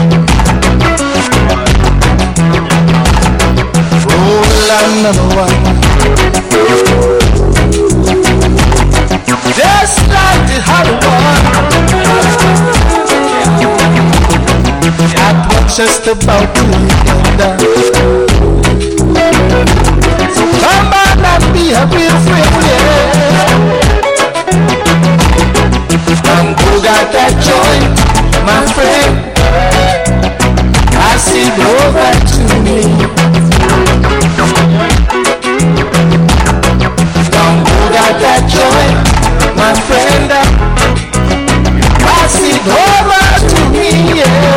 Another one, just like the other one. That was just about to end. So come on and be a real friend, yeah. And who got that joy, my friend? I see it over to me. That joy, my friend, pass it over to me, yeah.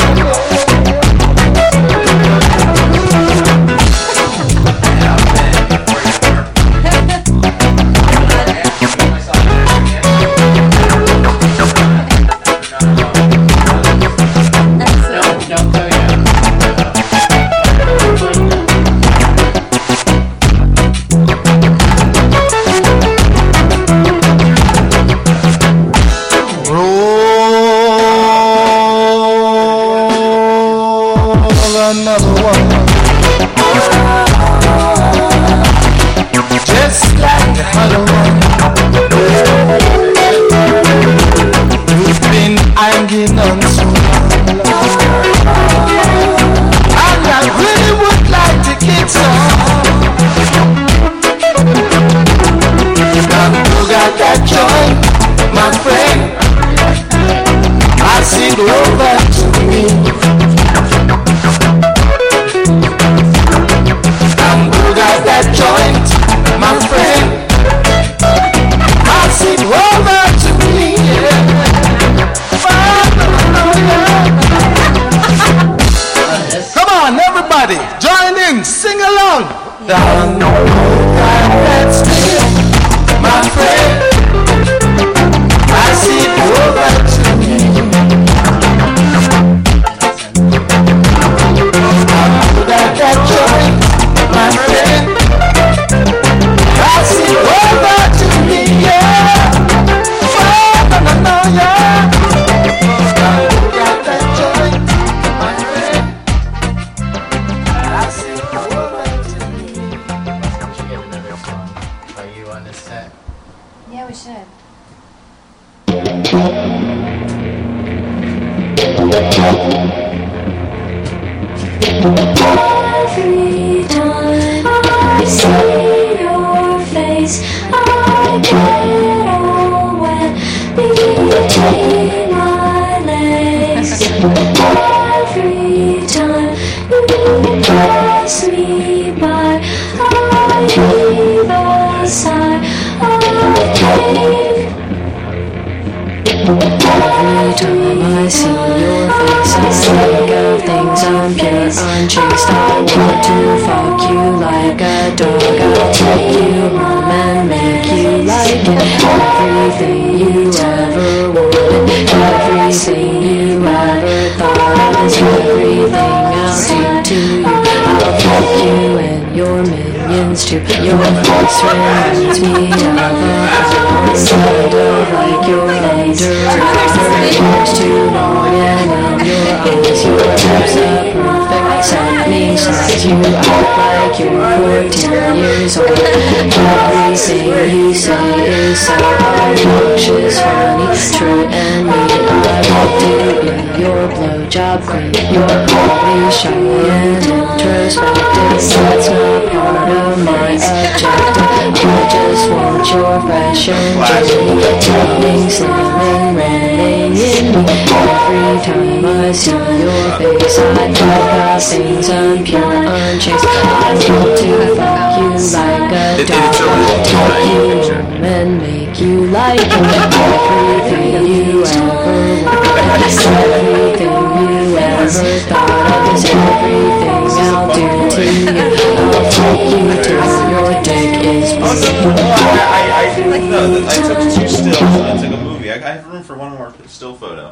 Another one, just like the other one. You've been hanging on so long, and I really would like to get some. And you got that joy, my friend? I see it over to me. That joint, my friend, pass it over to me, yeah. Come on, everybody, join in, sing along. Down that's me, my friend, pass it over to me. That joint, my friend, pass it over to me, yeah. No, yeah. Got that joy, my friend. Pass it over to me. We should get another song. Are you on this set? Yeah, we should. time I see your face, I think of things unpure, unchaste. I want to fuck you like a dog. I'll take you home and make you like it. Everything you ever wanted, everything you ever thought of is everything I'll do to you. I'll fuck you and your minions too. Your face reminds me of a clown, kind of like you're under ears too long, and in your eyes your lips a perfect sending size. You act like you're 14 years old. Everything you say is so obnoxious, funny, true and neat. I want to be your blowjob queen. You're probably shy and introspective. That's not part of my objective. I just want your fresh and jelly, tightening, slimming, running in me. Every time I see your face, I think of things unpure, unchaste. I want to fuck you like a dog. Take you home and make you like it. Everything you ever wanted, everything you ever thought of is everything I'll do to you. I'll take you till your dick is I took 2 stills. I took a movie. I have room for one more still photo.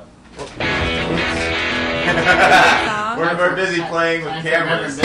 We're busy playing with cameras.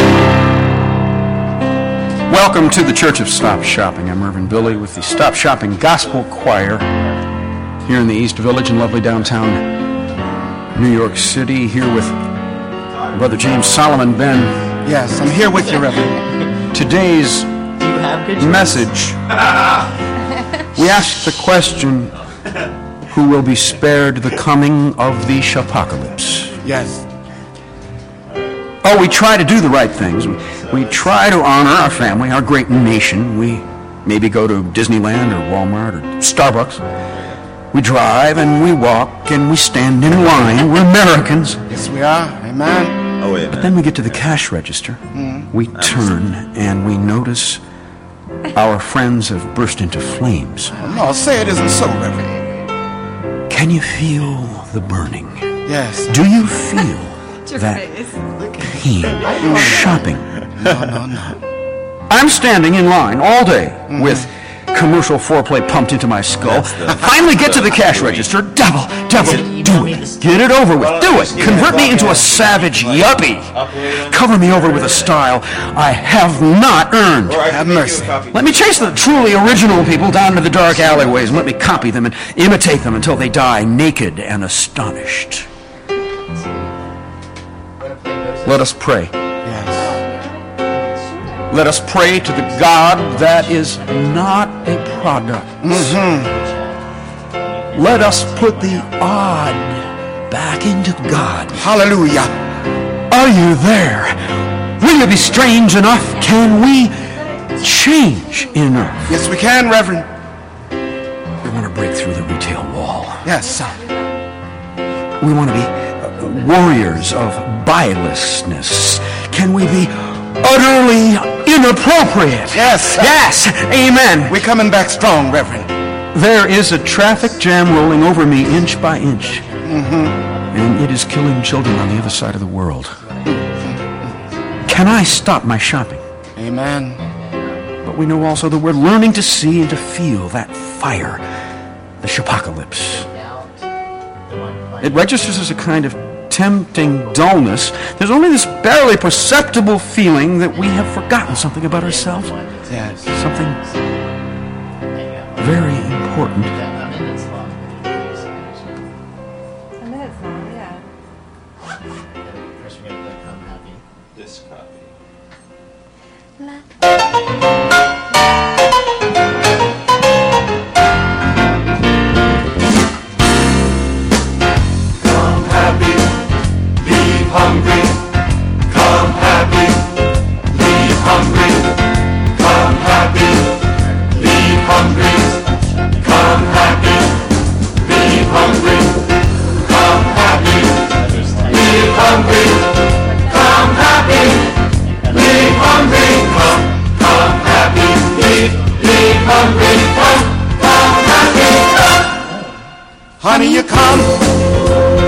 Welcome to the Church of Stop Shopping. I'm Reverend Billy with the Stop Shopping Gospel Choir here in the East Village in lovely downtown New York City, here with Brother James Solomon Ben. Yes, I'm here with you, Reverend. Today's message, we asked the question, who will be spared the coming of the Shapocalypse? Yes. Oh, we try to do the right things. We try to honor our family, our great nation. We maybe go to Disneyland or Walmart or Starbucks. We drive and we walk and we stand in line. We're Americans. Yes, we are. Amen. Oh, wait. But then we get to the cash register. We turn and we notice our friends have burst into flames. No, say it isn't so, Reverend. Can you feel the burning? Yes. Do you feel that pain shopping? No. I'm standing in line all day with commercial foreplay pumped into my skull. Finally get to the cash register. Devil, do it. Get it over with. Do it. Convert me into a savage yuppie. Cover me over with a style I have not earned. Have mercy. Let me chase the truly original people down to the dark alleyways and let me copy them and imitate them until they die naked and astonished. Let us pray. Yes. Let us pray to the God that is not a product. Let us put the odd back into God. Hallelujah. Are you there? Will you be strange enough? Can we change enough? Yes, we can, Reverend. We want to break through the retail wall. Yes, sir. We want to be warriors of bilelessness. Can we be utterly inappropriate? Yes. Yes. Amen. We're coming back strong, Reverend. There is a traffic jam rolling over me inch by inch. And it is killing children on the other side of the world. Can I stop my shopping? Amen. But we know also that we're learning to see and to feel that fire, the Shapocalypse. It registers as a kind of tempting dullness. There's only this barely perceptible feeling that we have forgotten something about ourselves. Yes. Something very important. This copy. Come happy, leave hungry. Come happy, leave hungry. Come happy, leave hungry. Come happy, leave hungry. Come happy, leave hungry. Come happy, leave hungry. Come happy, leave hungry. Come happy. Honey, you come.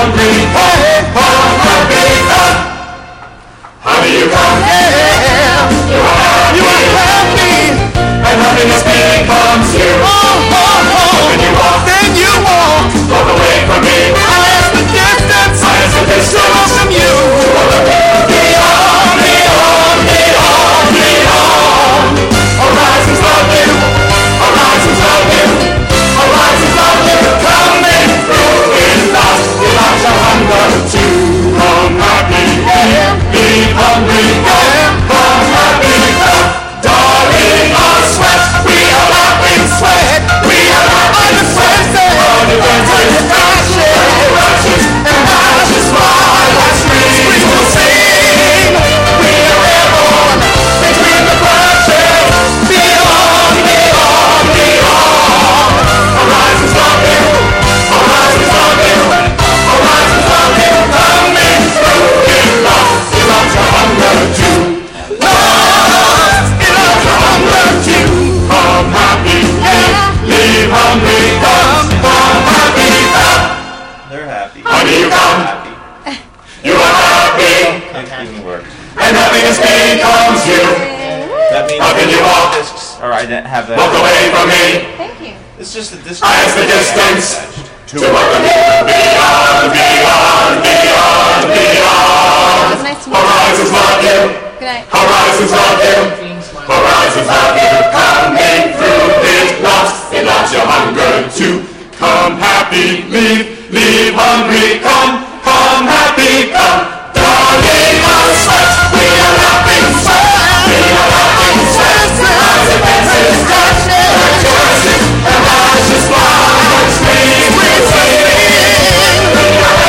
hungry, come happy, come. Honey, you come, yeah. You are happy, and happiness becomes you. When you walk, then you won't walk away from me. I ask the distance from you. Beyond, beyond, beyond, beyond. Horizons love you, horizons love you, horizons love you. Coming through in love, we lost our hunger to come happy, be hungry, come happy, darling, our sweat, we are laughing sweat, we are laughing sweat, running to ashes, and ashes fly, as trees will sing, we are airborne, between the branches, beyond, beyond, beyond, horizons love you, horizons love you, horizons love you, coming through in love, you lost your hunger too, love, you lost your hunger too, come happy, leave hungry, come happy, come. They're happy. Honey, you come. Happy. You are happy, It even worked. and happiness becomes you. That means How can you walk? discs, or I didn't have that. Walk away from me. Thank you. It's just a distance. I ask the distance to welcome you. Beyond, beyond, beyond, beyond. It was nice to meet you. Horizons love you. Good night. Horizons love you. Horizons love you. Coming through this lost, it lost your hunger too. Come happy, leave hungry. Come happy, come. Darling, our sweat, we are laughing sweat. We are laughing sweat. As it dances, and ashes fly, trees will sing. We are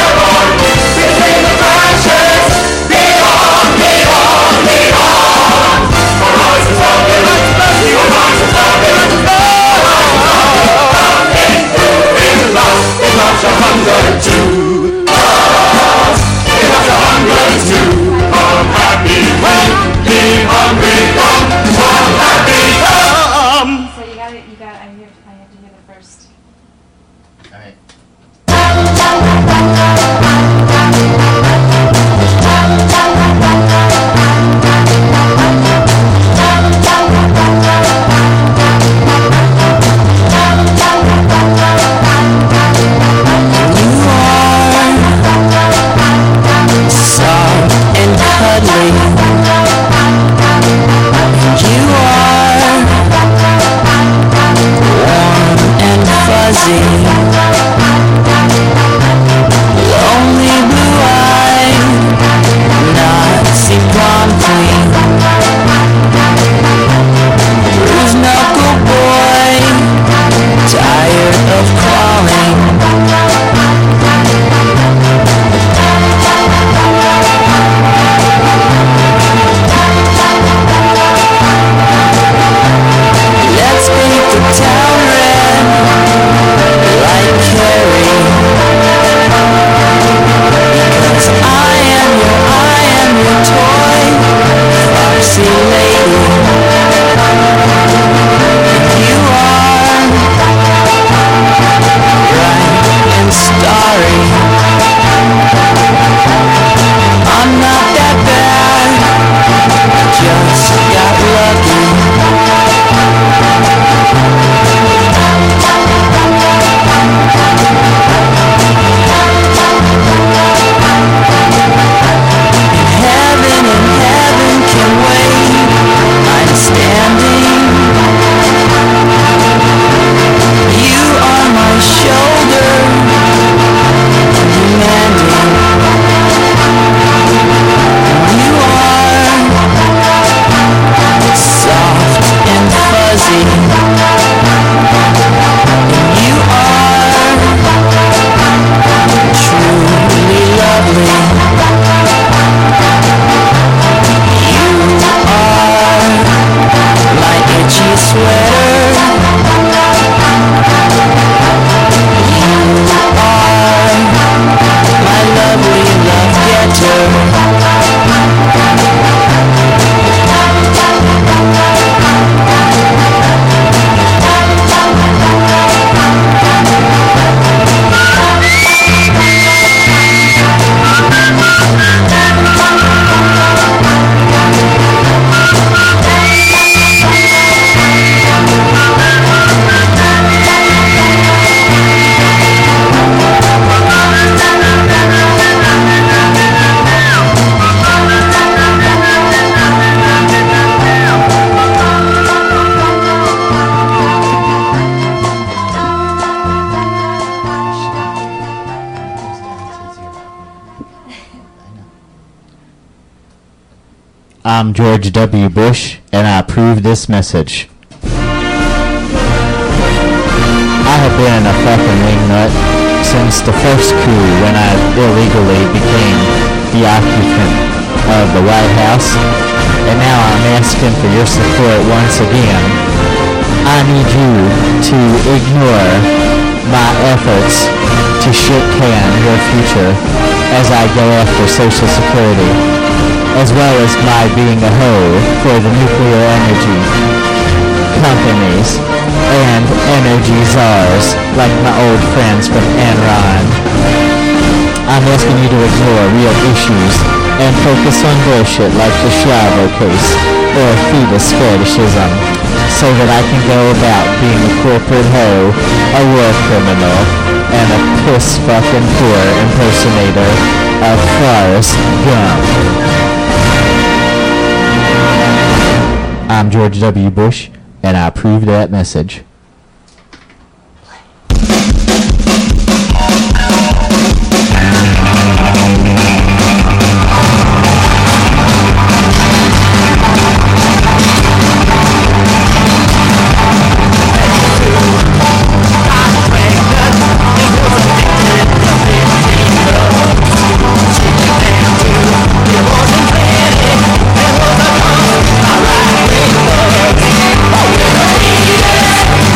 I'm George W. Bush, and I approve this message. I have been a fucking wingnut since the first coup when I illegally became the occupant of the White House, and now I'm asking for your support once again. I need you to ignore my efforts to shit-can your future as I go after Social Security, as well as my being a hoe for the nuclear energy companies and energy czars like my old friends from Enron. I'm asking you to ignore real issues and focus on bullshit like the Schiavo case or fetus fetishism so that I can go about being a corporate hoe, a war criminal, and a piss fucking poor impersonator of Forrest Gump. I'm George W. Bush, and I approve that message. Oh,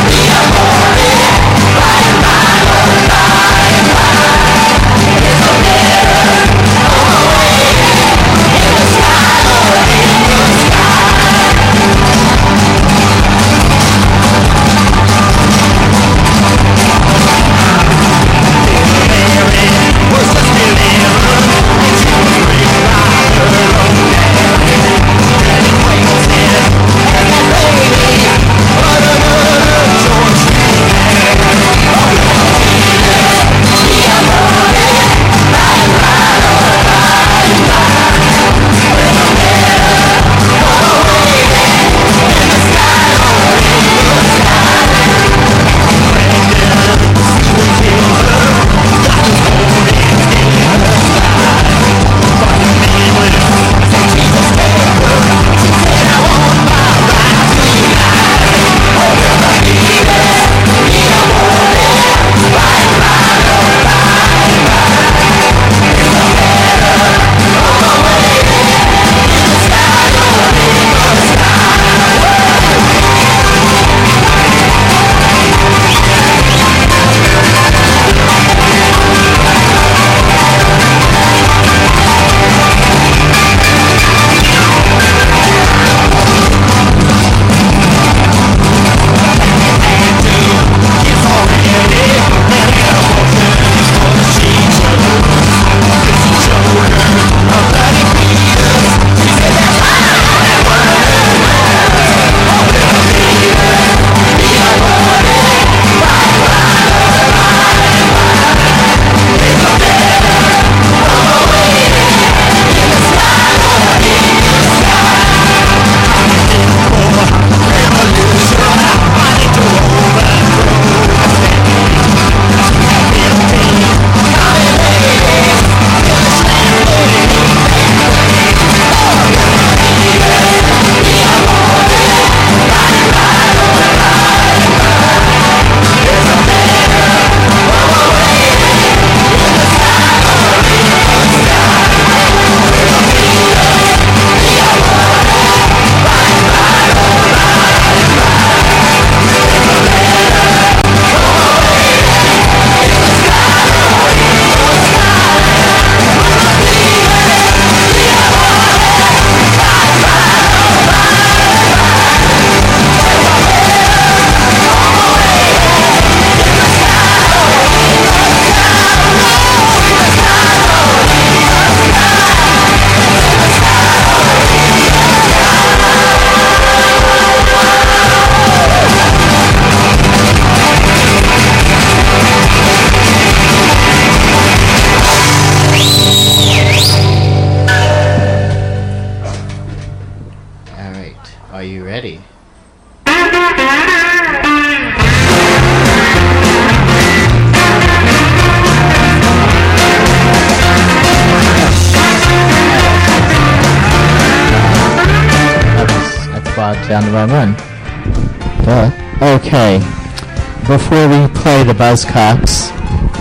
down the wrong one. Duh. Okay. Before we play the Buzzcocks,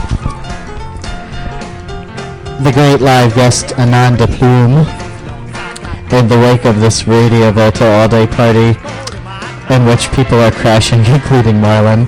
the great live guest Ananda Plume, in the wake of this Radio Volta all-day party in which people are crashing, including Marlon,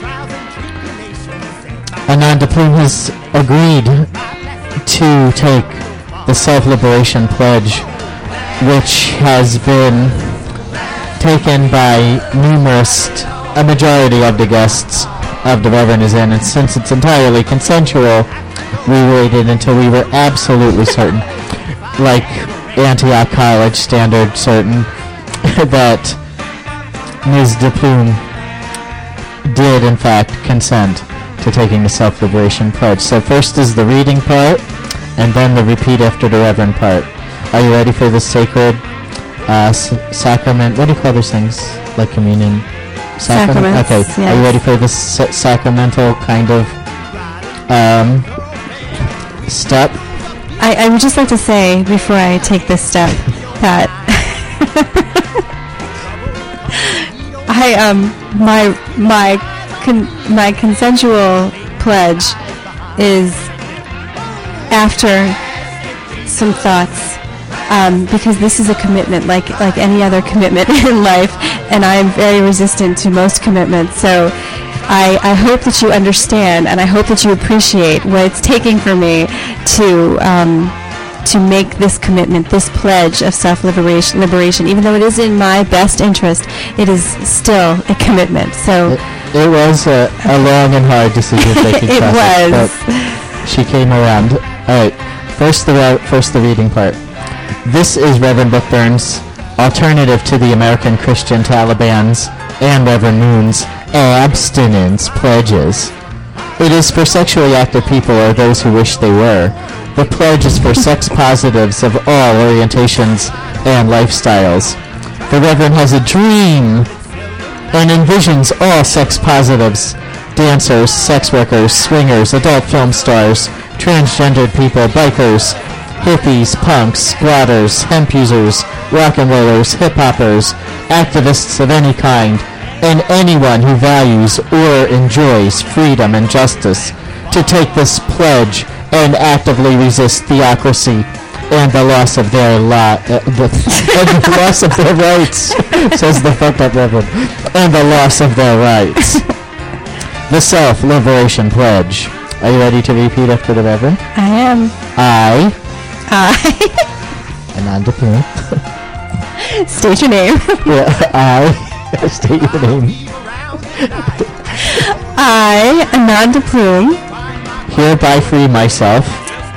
Ananda Plume has agreed to take the Self-Liberation Pledge, which has been taken by a majority of the guests of the Reverend is In, and since it's entirely consensual, we waited until we were absolutely certain, like Antioch College standard certain, that Ms. DePlume did in fact consent to taking the Self-Liberation Pledge. So first is the reading part, and then the repeat after the Reverend part. Are you ready for the sacred sacrament? What do you call those things? Like communion? Sacrament? Sacraments, Okay. yes. Are you ready for this sacramental kind of step? I would just like to say, before I take this step, that my consensual pledge is after some thoughts, because this is a commitment, like any other commitment in life, and I am very resistant to most commitments. So I hope that you understand, and I hope that you appreciate what it's taking for me to make this commitment, this pledge of self-liberation. Even though it is in my best interest, it is still a commitment. So It was a long and hard decision-making It process. was. But she came around. All right. First the reading part. This is Reverend Bookburn's alternative to the American Christian Taliban's and Reverend Moon's abstinence pledges. It is for sexually active people or those who wish they were. The pledge is for sex positives of all orientations and lifestyles. The Reverend has a dream and envisions all sex positives, dancers, sex workers, swingers, adult film stars, transgendered people, bikers, hippies, punks, squatters, hemp users, rock and rollers, hip-hoppers, activists of any kind, and anyone who values or enjoys freedom and justice to take this pledge and actively resist theocracy and the loss of their the loss of their rights, says the fucked up Reverend, and the loss of their rights. The Self-Liberation Pledge. Are you ready to repeat after the Reverend? I am. I, Ananda Plume. State your name. I, state your name. I, Ananda Plume, Hereby free myself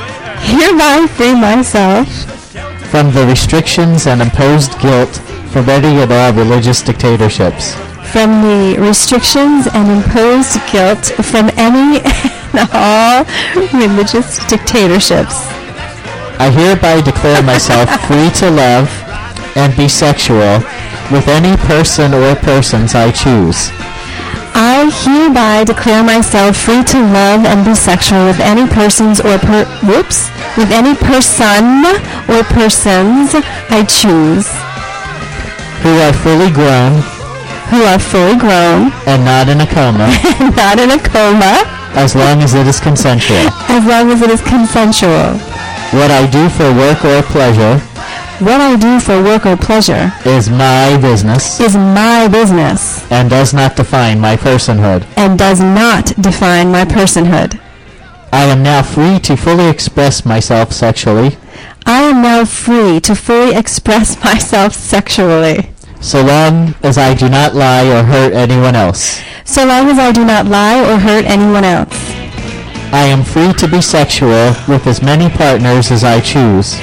from the restrictions and imposed guilt from any and all religious dictatorships. from the restrictions and imposed guilt from any and all religious dictatorships. I hereby declare myself free to love and be sexual with any person or persons I choose. I hereby declare myself free to love and be sexual with any persons or with any person or persons I choose, Who are fully grown and not in a coma, not in a coma, as long as it is consensual. as long as it is consensual. What I do for work or pleasure is my business Is my business and does not define my personhood. and does not define my personhood. I am now free to fully express myself sexually, I am now free to fully express myself sexually, so long as I do not lie or hurt anyone else. so long as I do not lie or hurt anyone else. I am free to be sexual with as many partners as I choose.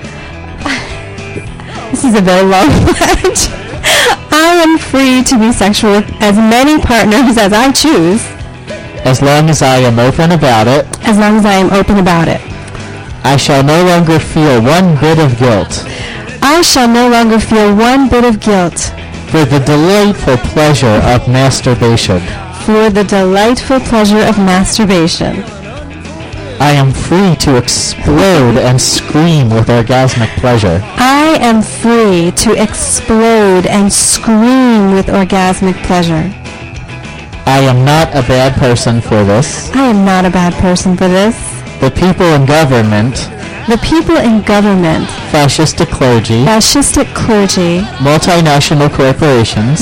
This is a very long pledge. I am free to be sexual with as many partners as I choose, As long as I am open about it, as long as I am open about it. I shall no longer feel one bit of guilt I shall no longer feel one bit of guilt for the delightful pleasure of masturbation. for the delightful pleasure of masturbation. I am free to explode and scream with orgasmic pleasure. I am free to explode explode and scream with orgasmic pleasure. I am not a bad person for this. I am not a bad person for this. The people in government, The people in government, fascistic clergy, multinational corporations,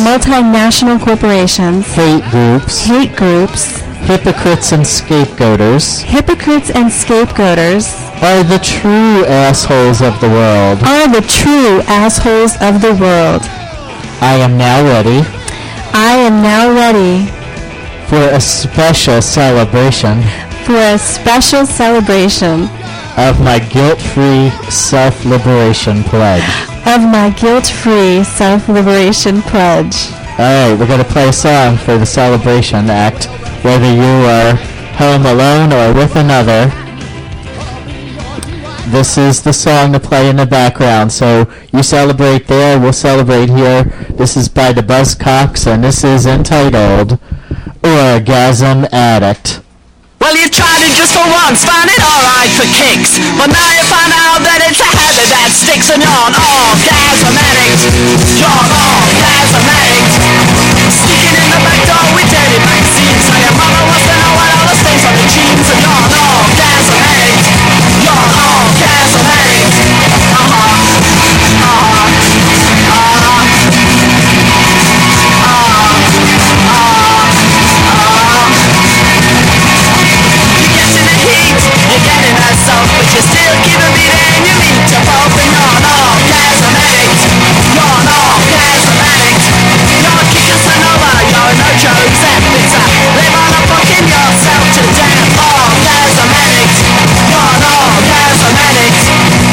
hate groups, hypocrites and scapegoaters, are the true assholes of the world. I am now ready for a special celebration of my guilt-free self-liberation pledge. Alright, we're going to play a song for the celebration act, whether you are home alone or with another. This is the song to play in the background, so you celebrate there, we'll celebrate here. This is by the Buzzcocks, and this is entitled Orgasm Addict. Well, you tried it just for once, found it alright for kicks, but now you find out that it's a habit that sticks, and you're an orgasm addict. You're an orgasm addict. Sneaking in the back door with dirty magazines, so your mother wants to know what all the stains on the jeans, and you're an orgasm addict. You're an orgasm addict. You're getting herself, but you're still giving me the and you need to both, and you're an orgasm addict. You're an orgasm addict. You're a Casanova, you're no Joseph. It's a live on a fucking yourself to death. Orgasm addict. You're an orgasm addict.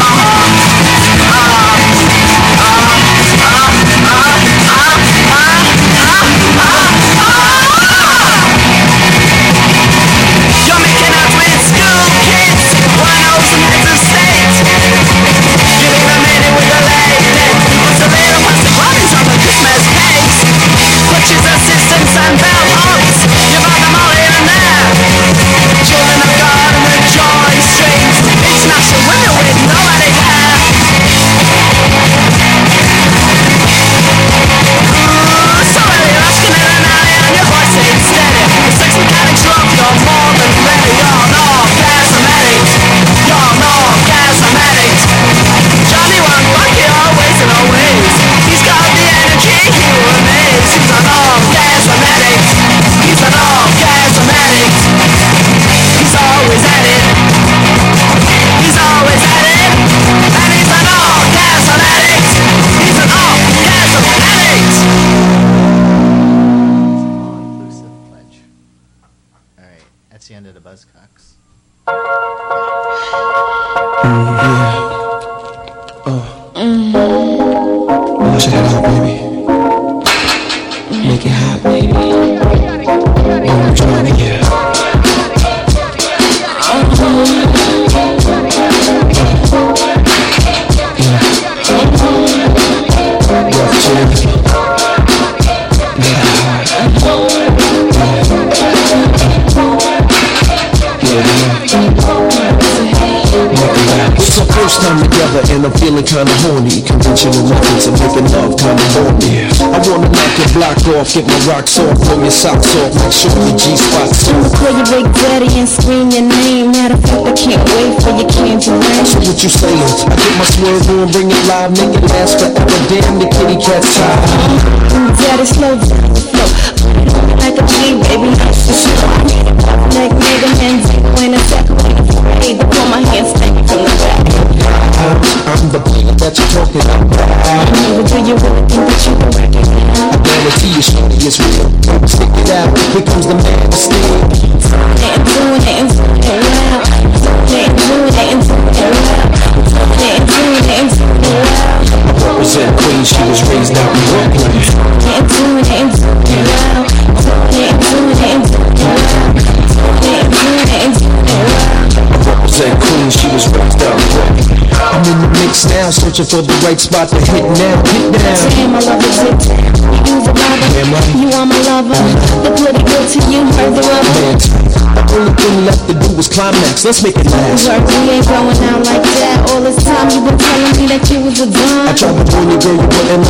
You're making out with school kids, winos and heads of state. Giving them in with a lady, puts a little plastic robins on the Christmas cakes. Clutches assistants and bellhops, you buy them all here and there. Children of God and the joy strings, international women with nobody care. So you're asking in an alley and your voice ain't steady. The sex mechanic's drunk, you're more than ready. You're an orgasm addict. You're an orgasm addict. Johnny won't fuck you always and always. He's got the energy you amaze. He's an orgasm addict. He's an orgasm addict. He's always at it. He's always at it. And he's an orgasm addict. He's an orgasm addict. All-inclusive pledge. Alright, that's the end of the Buzzcocks. Wash it out, baby. Make it hot, baby. I'm trying to get rough chill. Make it hot. It's our first time together and I'm feeling kinda horny. Conventional methods of making love kinda horny. I wanna knock your block off, get my rocks off, blow your socks off, make sure your G-spot's I'ma call you Big Daddy and scream your name. Matter of fact, I can't wait for your candy rain. So what you saying? I get my swerve on, bring it live, make it last forever. Damn, the kitty cat's tired. Daddy, slow down the flow. Like a G, baby, nice and slow. Like Mega Man, when a second, when I'm afraid to pull my hands, thank you from the back. I'm the player that you're talking about. Never do you really think that you can wreck it? I guarantee you, shorty, it's real. Stick it out, here comes the man of steel. And doing it and doing it well. And doing it and doing it well. And doing it and doing it well. I represent Queens, she was raised out in Brooklyn. And doing it and doing it well. And doing it and doing it well. And doing it and doing it well. I represent Queens, she was raised out in Brooklyn. I'm in the mix now, searching for the right spot to hit now. Hit down. Damn, I love it. You's a lover. You are my lover. The pretty good to you, heard the rubber. Man, the only thing left to do was climax. Let's make it last. Work, we ain't going out like that. All this time you been telling me that you was a dime. I tried to warn you, girl, you wouldn't listen.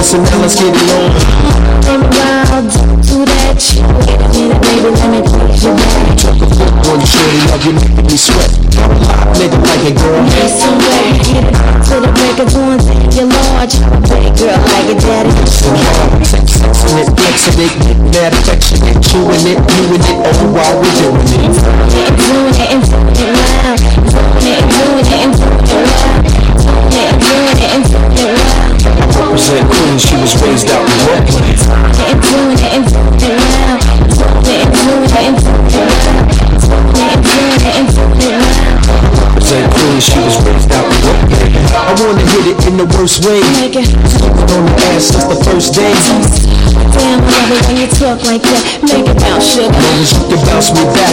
so now let's get it on. Baby, wild, do that shit. Wait a minute, baby, let me please you back. Talk a flip on you, shorty, love you making me sweat. I'm a live nigga like it, girl. Hey, so baby, get it to the break of dawn. You're large, big girl like a daddy. So hard, sexing it, flexing it, getting that affectionate, chewing it, doing it all while we're doing it. Doing it and doing it loud. Doing it and doing it and doing it loud. Doing it and doing it and doing it loud. I represent Queens, she was raised out in Brooklyn. And doing it and doing it loud. Doing it and doing it and doing it loud. Doing it and doing it and doing it loud. Represent Queens, she was raised out in Brooklyn. I wanna hit it in the worst way. Make it on the ass since the first day. damn, I love it when you talk like that. Make it bounce, sugar. Long as you can bounce me back.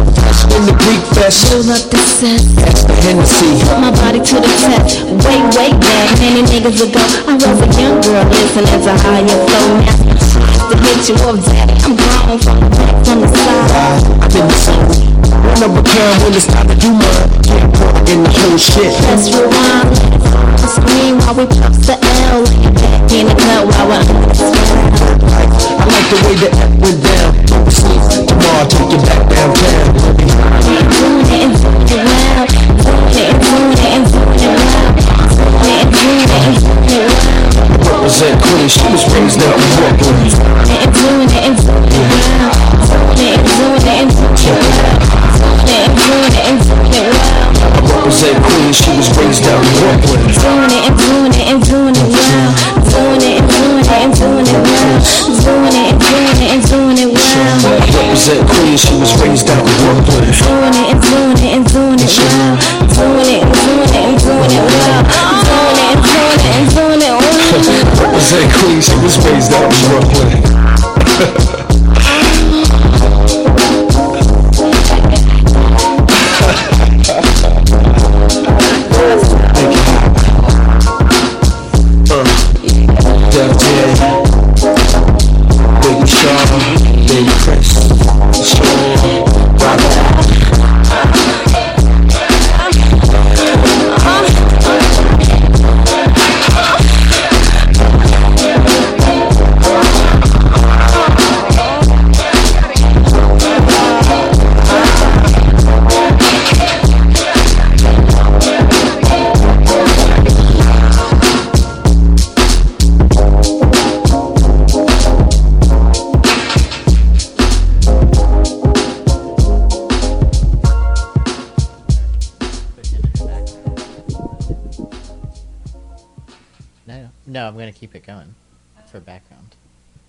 In the Greek fest, Build up the set. that's the Hennessy. Put my body to the test. Way back, many niggas ago, I was a young girl listening to higher flow. Now to hit you up, daddy, I'm grown from the back, from the side. I'm in the zone. One of a kind when it's time to do mine. Get caught in the whole shit. Let's rewind. Scream while we pop the L. Back in the club while we're under the spell. I like the way that went down. Tomorrow I'll take you back downtown. Doing it and doing it loud. Doing it and doing it and doing it loud. Doing it and doing it and doing it loud. Represent Queens, she was raised out in Brooklyn. And doing it and doing it loud. Doing it and doing it and doing it loud. Doing it and doing it and doing it loud. I represent Queens, she was raised out in Brooklyn. Doing it and doing it and doing it loud. Doing it and doing it and doing it loud. Doing it and doing it and doing it loud. I represent Queens, she was raised out in Brooklyn. Doing it and doing it and doing it loud. Doing it and doing it and doing it loud. Doing it and doing it and doing it loud. Represent Queens, she was raised out in Brooklyn. Def Jam, Big Sean, Big Chris, Sean, Rock. No, I'm going to keep it going for background.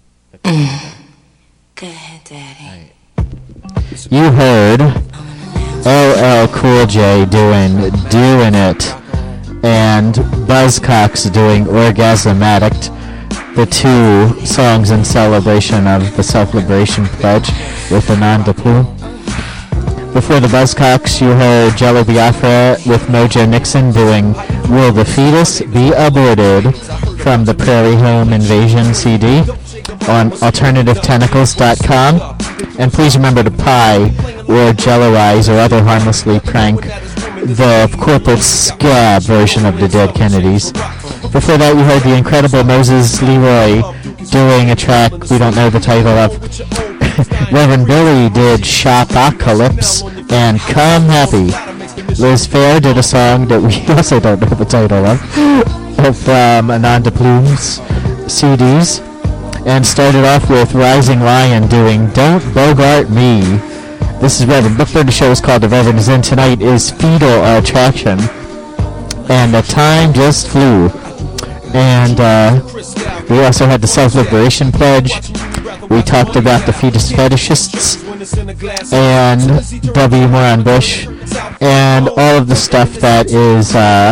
Go ahead, Daddy. You heard LL Cool J doing It and Buzzcocks doing Orgasm Addict, the two songs in celebration of the Self-Liberation Pledge with Ananda Plume. Before the Buzzcocks, you heard Jello Biafra with Mojo Nixon doing Will the Fetus Be Aborted from the Prairie Home Invasion CD on AlternativeTentacles.com. And please remember to pie or jelloize or other harmlessly prank the corporate scab version of the Dead Kennedys. Before that, you heard the incredible Moses Leroy doing a track we don't know the title of. Reverend Billy did Shopocalypse and Come Happy. Liz Fair did a song that we also don't know the title of from Ananda Plume's CDs, and started off with Rising Lion doing Don't Bogart Me. This is Reverend Bookburn. The show is called The Reverend Is In. Tonight is Fetal Attraction, and the time just flew. And we also had the Self-Liberation Pledge. We talked about the fetus fetishists and W. Moran Bush and all of the stuff that is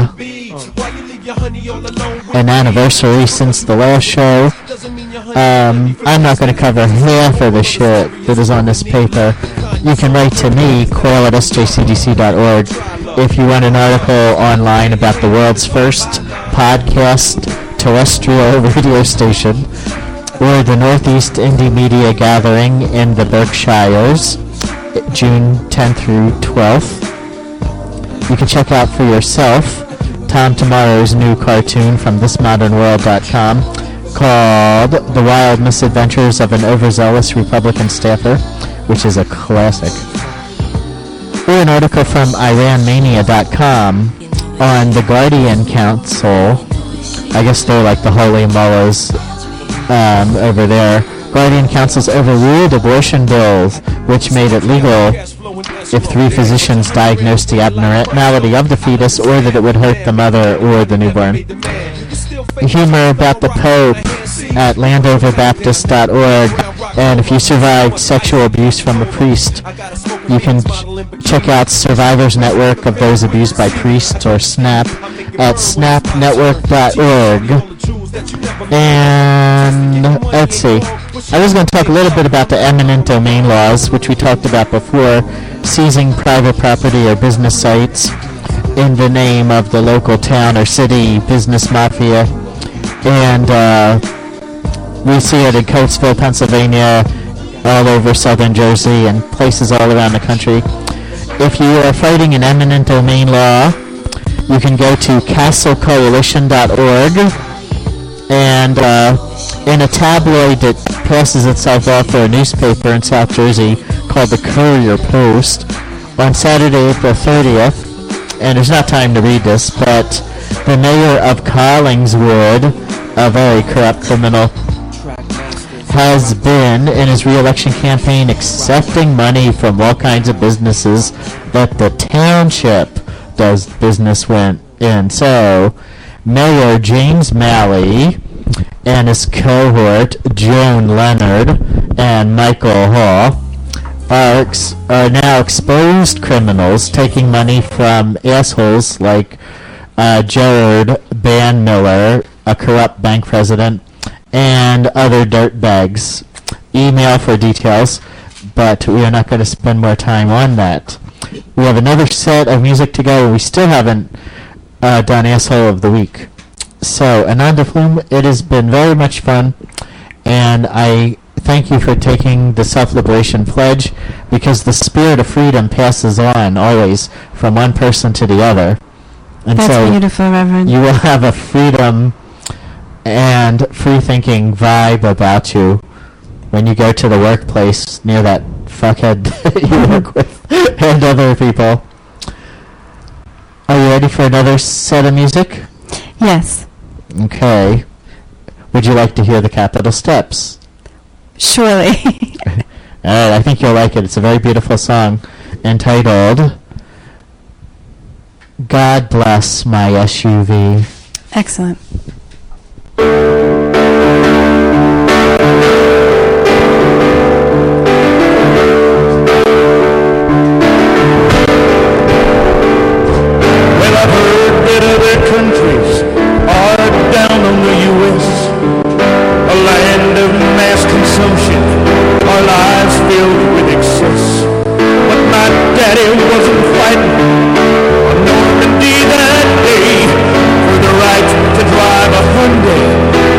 an anniversary since the last show. I'm not going to cover half of the shit that is on this paper. You can write to me, Coyle at sjcdc.org, if you want an article online about the world's first podcast terrestrial radio station, or the Northeast Indie Media Gathering in the Berkshires, June 10th through 12th. You can check out for yourself Tom Tomorrow's new cartoon from thismodernworld.com, called The Wild Misadventures of an Overzealous Republican Staffer, which is a classic. Or an article from IranMania.com on the Guardian Council. I guess they're like the holy mullahs over there. Guardian Council's overruled abortion bills, which made it legal if 3 physicians diagnosed the abnormality of the fetus or that it would hurt the mother or the newborn. Humor about the Pope at landoverbaptist.org. And if you survived sexual abuse from a priest, you can check out Survivors Network of those abused by priests, or SNAP, at snapnetwork.org. And let's see. I was going to talk a little bit about the eminent domain laws, which we talked about before, seizing private property or business sites in the name of the local town or city business mafia. And we see it in Coatesville, Pennsylvania, all over southern Jersey, and places all around the country. If you are fighting an eminent domain law, you can go to castlecoalition.org, and in a tabloid that passes itself off for a newspaper in South Jersey called the Courier Post, on Saturday, April 30th, and there's not time to read this, but the mayor of Collingswood, a very corrupt criminal, has been, in his re-election campaign, accepting money from all kinds of businesses that the township does business in. So, Mayor James Malley and his cohort, Joan Leonard and Michael Hall, are now exposed criminals taking money from assholes like Gerard Banmiller, a corrupt bank president, and other dirtbags. Email for details, but we are not going to spend more time on that. We have another set of music to go, and we still haven't done Asshole of the Week. So, Ananda Flume, it has been very much fun, and I thank you for taking the Self-Liberation Pledge, because the spirit of freedom passes on always from one person to the other. And That's so beautiful, Reverend. You will have a freedom and free-thinking vibe about you when you go to the workplace near that fuckhead you work with and other people. Are you ready for another set of music? Yes. Okay. Would you like to hear the Capitol Steps? Surely. All right, I think you'll like it. It's a very beautiful song entitled God Bless My SUV. Excellent. Well, I've heard that other countries are down on the U.S., a land of mass consumption, our lives filled with excess. But my daddy wasn't fighting on Normandy that day for the right to drive a Hyundai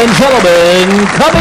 and gentlemen, coming.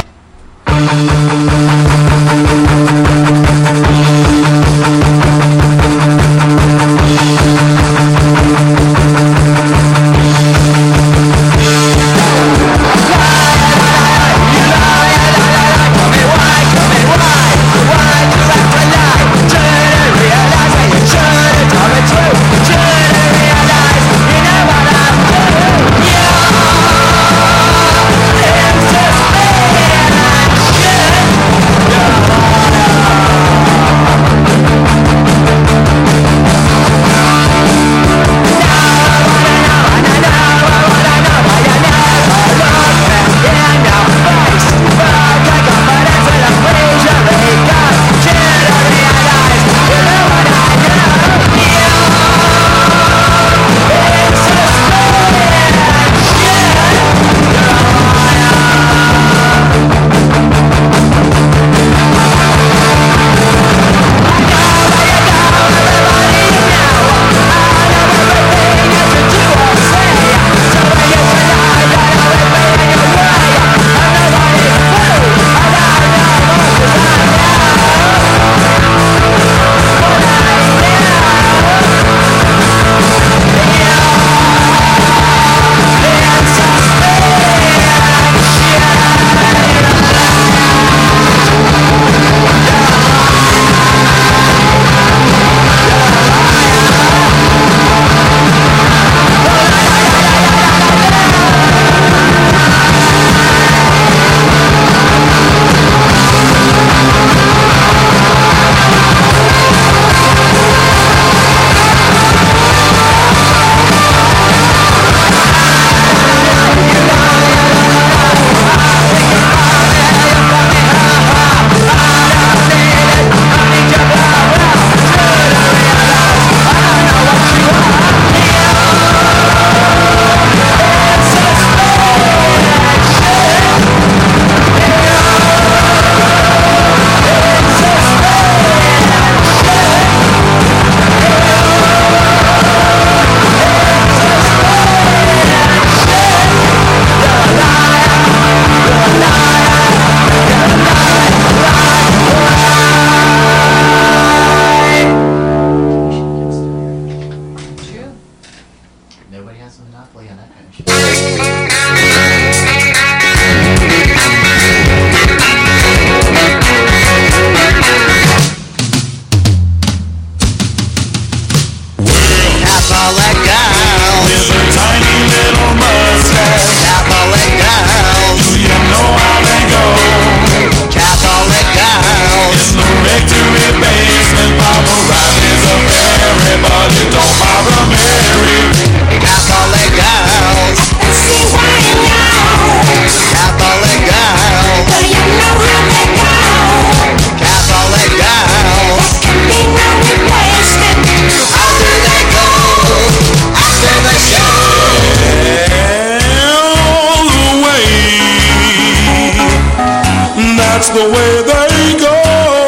That's the way they go.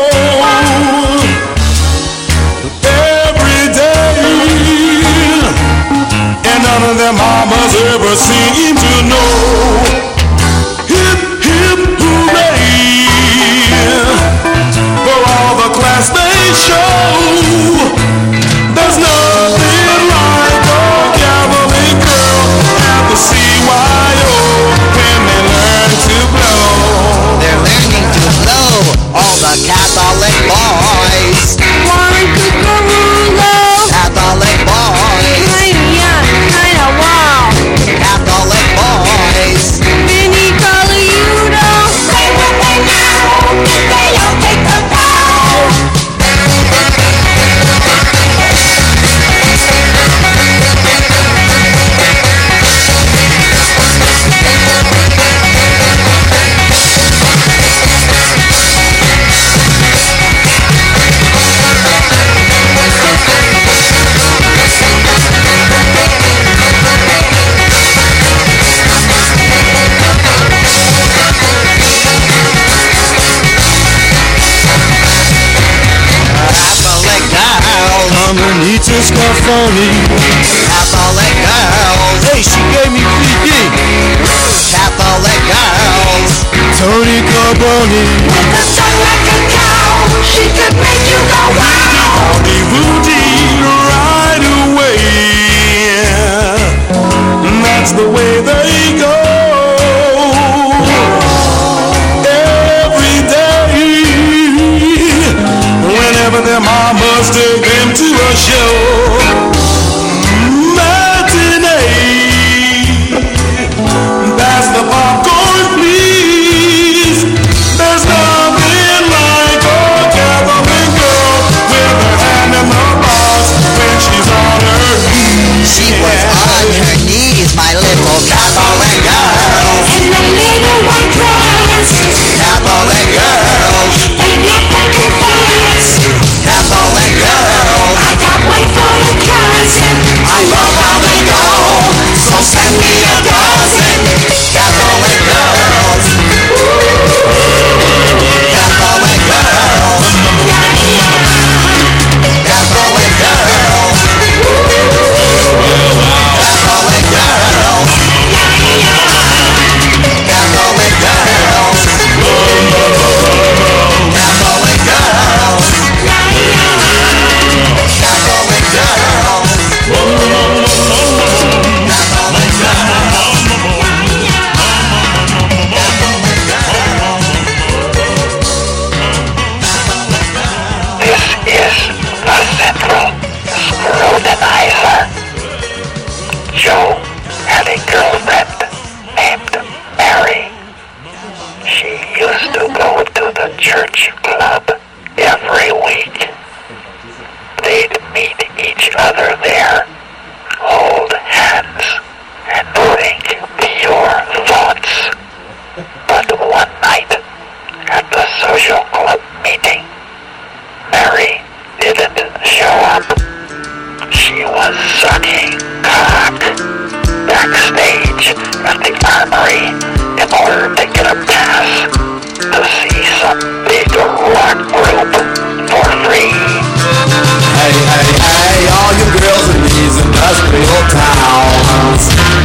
Every day, and none of them mamas ever seem to know. Hip, hip, hooray, for all the class they show. There's nothing like a cavalry girl at the CYO when they learn to blow. They're learning to blow, all the Catholic boys. One Cucarulo. Catholic boys. Kinda young, kinda wild. Catholic boys. Mini Caliudo. Say what they know, they don't take the bow. Underneath this funny Catholic girls. Hey, she gave me 3D. Catholic girls. boogie. With a tongue like a cow, she could make you go wow. Boogie woogie right away. That's the way they go. Every day, whenever their mamas take them to a show. Matinee, pass the popcorn, please. There's nothing like a Catholic girl with her hand in the box when she's on her knees. She was on her knees, my little Catholic girl. In a little white dress, Catholic girl. ain't nothing confess. Catholic girl. I can't wait for the cousin. I love how they go, so send me a dozen Catholic girls. Catholic girls. Catholic girls. Catholic girls. Catholic girls. Catholic girls. Catholic girls. This is the Central Scrutinizer. Joe had a girlfriend named Mary. She used to go to the church club every week. They'd meet each other there, hold hands, and think pure thoughts. But one night, at the social club meeting, Mary didn't show up. She was sucking cock backstage at the Armory in order to get a pass to see some big rock group for free. Hey, hey, hey, all you girls in these industrial towns.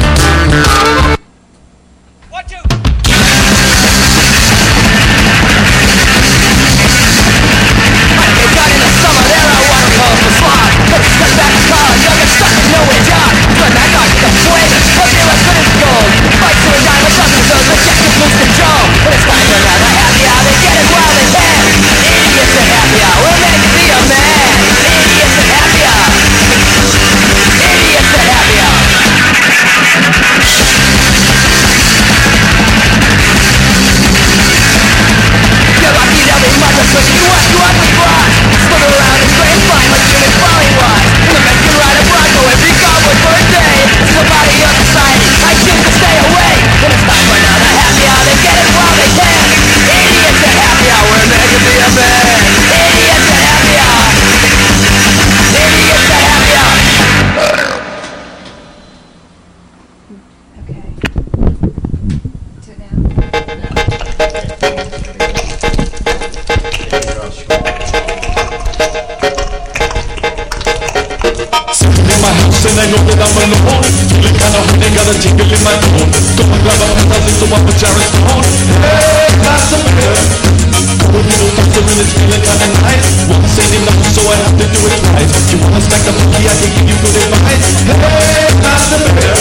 And I know that I'm alone. Feeling kinda horny, got a tingle in my tone. Go and grab a fantasy, so I'm a Sharon Stone. Hey, that's a beer. Going a little faster and it's feeling kinda nice. One ain't enough, so I have to do it right. You wanna stack the monkey, I can give you good advice. Hey, that's a beer.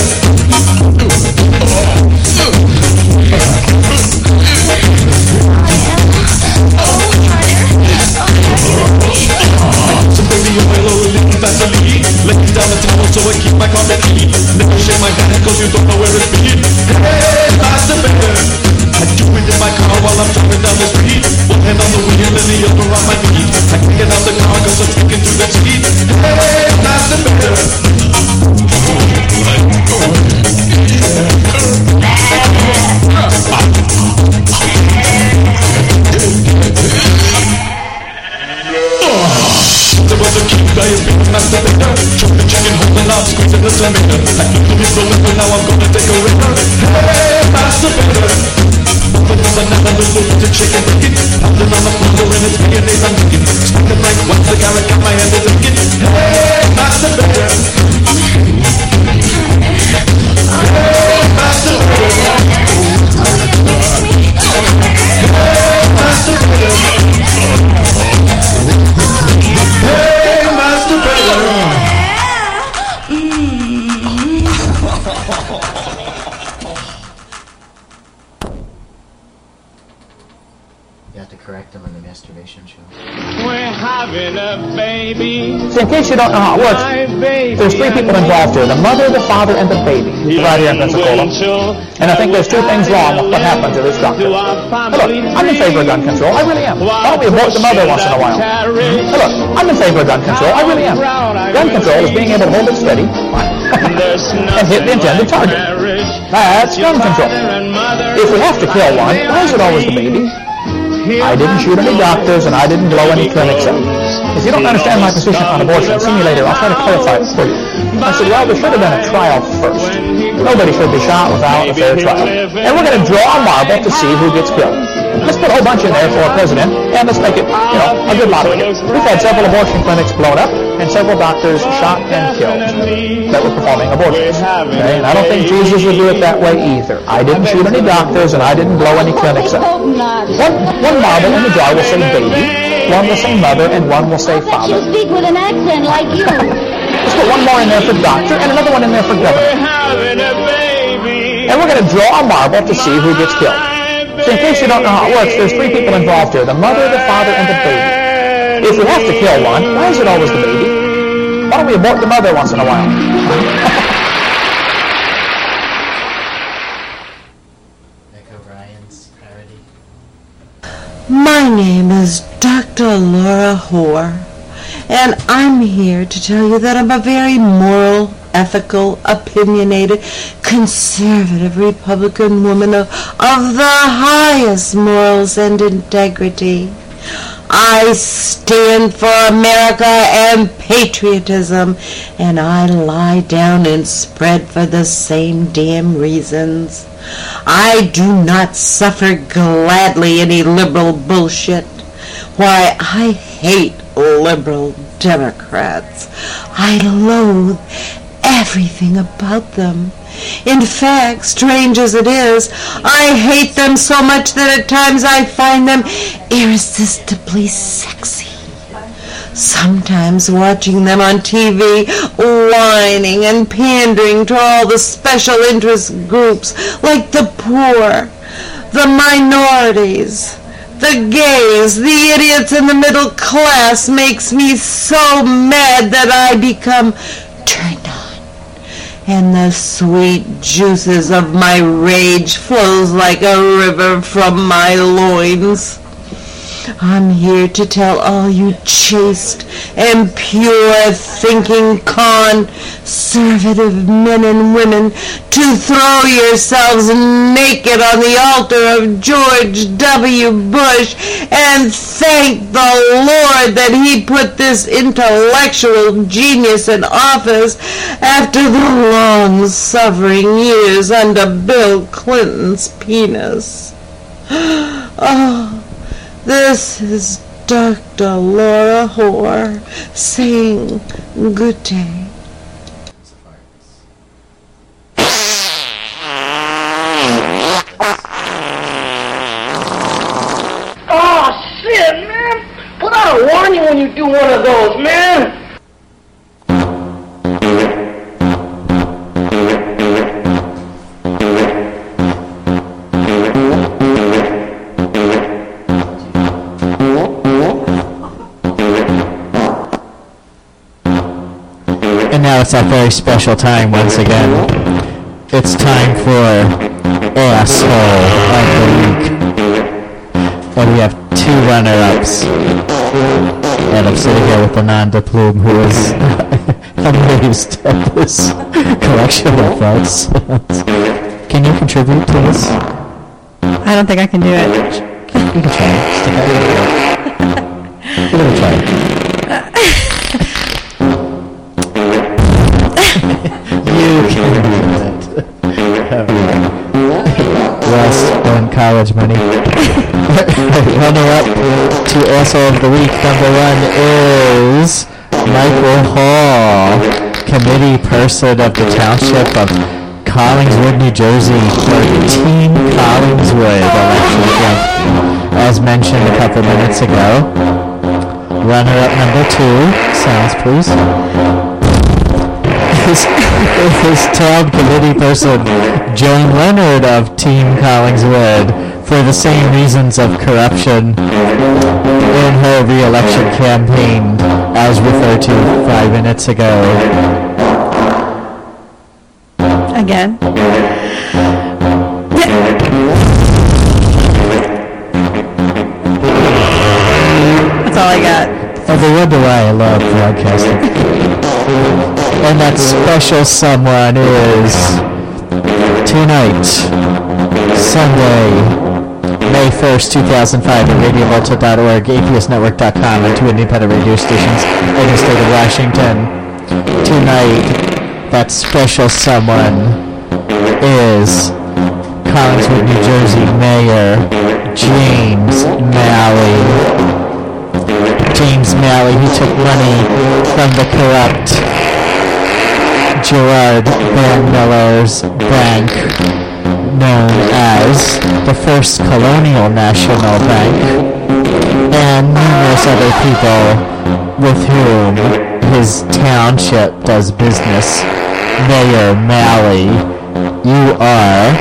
So baby, you're my little Vaseline. Let me down the towel so I keep my carpet clean. Never shake my hand cause you don't know where it's been. Hey, that's the better. I do it in my car while I'm driving down the street. One hand on the wheel and the other on my knee. I can't get out the car cause I'm sticking to the seat. Hey, that's the better. There was a cute guy, a big masturbator. Chopping chicken whole and I'm squeezing the tomato. I need to be flowing, but now I'm gonna take a winner. Hey, masturbator. Open up another little bit of chicken bacon. Pounding on the floor and it's mayonnaise I'm licking. Smoking like once the carrot got my hand is licking. Hey, masturbator. Hey, masturbator. Hey. You have to correct them on the masturbation show. We're having a baby. So in case you don't know how it works, there's three people involved here. The mother, the father, and the baby. Right here in Pensacola. And I think there's two things wrong with what happened to this doctor. Now look, I'm in favor of gun control. I really am. Why don't we abort the mother once in a while? Now look, I'm in favor of gun control. I really am. Gun control is being able to hold it steady and hit the intended target. That's gun control. If we have to kill one, why is it always the baby? I didn't shoot any doctors and I didn't blow any clinics up. If you don't understand my position on abortion, see me later. I'll try to clarify it for you. I said, well, there should have been a trial first. Nobody should be shot without a fair trial. And we're going to draw a marble to see who gets killed. Let's put a whole bunch in there for a president, and let's make it, a good lottery. We've had several abortion clinics blown up, and several doctors shot and killed that were performing abortions. Okay? And I don't think Jesus would do it that way either. I didn't shoot any doctors, and I didn't blow any clinics up. One marble in the jar will say baby, one will say mother, and one will say father. You speak with an accent like you. Let's put one more in there for doctor, and another one in there for governor. And we're going to draw a marble to see who gets killed. So in case you don't know how it works, there's three people involved here. The mother, the father, and the baby. If we have to kill one, why is it always the baby? Why don't we abort the mother once in a while? Nick O'Brien's parody. My name is Dr. Laura Hoare, and I'm here to tell you that I'm a very moral, ethical, opinionated, conservative Republican woman of the highest morals and integrity. I stand for America and patriotism, and I lie down and spread for the same damn reasons. I do not suffer gladly any liberal bullshit. Why, I hate liberal Democrats. I loathe everything about them. In fact, strange as it is, I hate them so much that at times I find them irresistibly sexy. Sometimes watching them on TV, whining and pandering to all the special interest groups like the poor, the minorities, the gays, the idiots in the middle class makes me so mad that I become turned on. And the sweet juices of my rage flows like a river from my loins. I'm here to tell all you chaste and pure thinking conservative men and women to throw yourselves naked on the altar of George W. Bush and thank the Lord that he put this intellectual genius in office after the long-suffering years under Bill Clinton's penis. Oh, this is Dr. Laura Hoare saying good day. Oh, shit, man. Put out a warning when you do one of those, man. And now it's that very special time once again. It's time for Asshole of the Week. And we have two runner-ups. And I'm sitting here with the Nanda Plume, who is amazed at this collection of thoughts. Can you contribute to this? I don't think I can do it. You can try. Give it a try. You can do it. West and college money. Runner up to Asshole of the Week. Number one is Michael Hall, committee person of the Township of Collingswood, New Jersey, for Team Collingswood election. As mentioned a couple minutes ago. Runner up number two. Sounds, please. his town committee person, Joan Leonard of Team Collingswood, for the same reasons of corruption in her re-election campaign, as referred to 5 minutes ago. Again. That's all I got. Oh, they wonder why I love broadcasting. And that special someone is tonight, Sunday, May 1st, 2005, at RadioVolta.org, AtheistNetwork.com, and 2 independent radio stations in the state of Washington. Tonight, that special someone is Collingswood, New Jersey Mayor James Malley. James Malley, who took money from the corrupt Gerard Van Miller's bank, known as the First Colonial National Bank, and numerous other people with whom his township does business. Mayor Malley, you are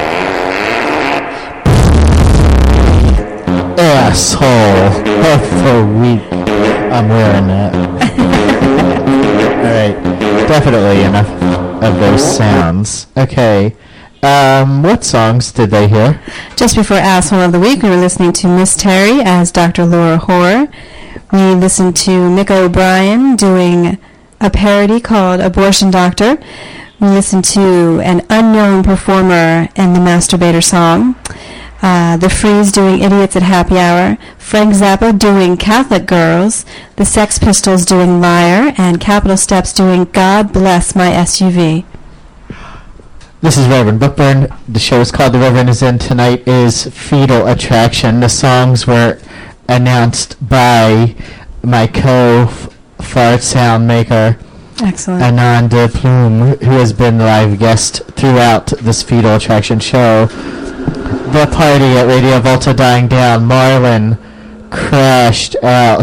asshole of the week. I'm wearing that. Alright, definitely enough of those sounds. Okay, what songs did they hear? Just before Asshole of the Week, we were listening to Miss Terry as Dr. Laura Hoare. We listened to Mick O'Brien doing a parody called Abortion Doctor. We listened to an unknown performer in the Masturbator song. The Freeze doing Idiots at Happy Hour, Frank Zappa doing Catholic Girls, the Sex Pistols doing Liar, and Capital Steps doing God Bless My SUV. This is Reverend Bookburn. The show is called The Reverend Is In. Tonight is Fetal Attraction. The songs were announced by my co-fart sound maker, Excellent. Ananda Plume, who has been live guest throughout this Fetal Attraction show. The party at Radio Volta dying down. Marlon crashed out.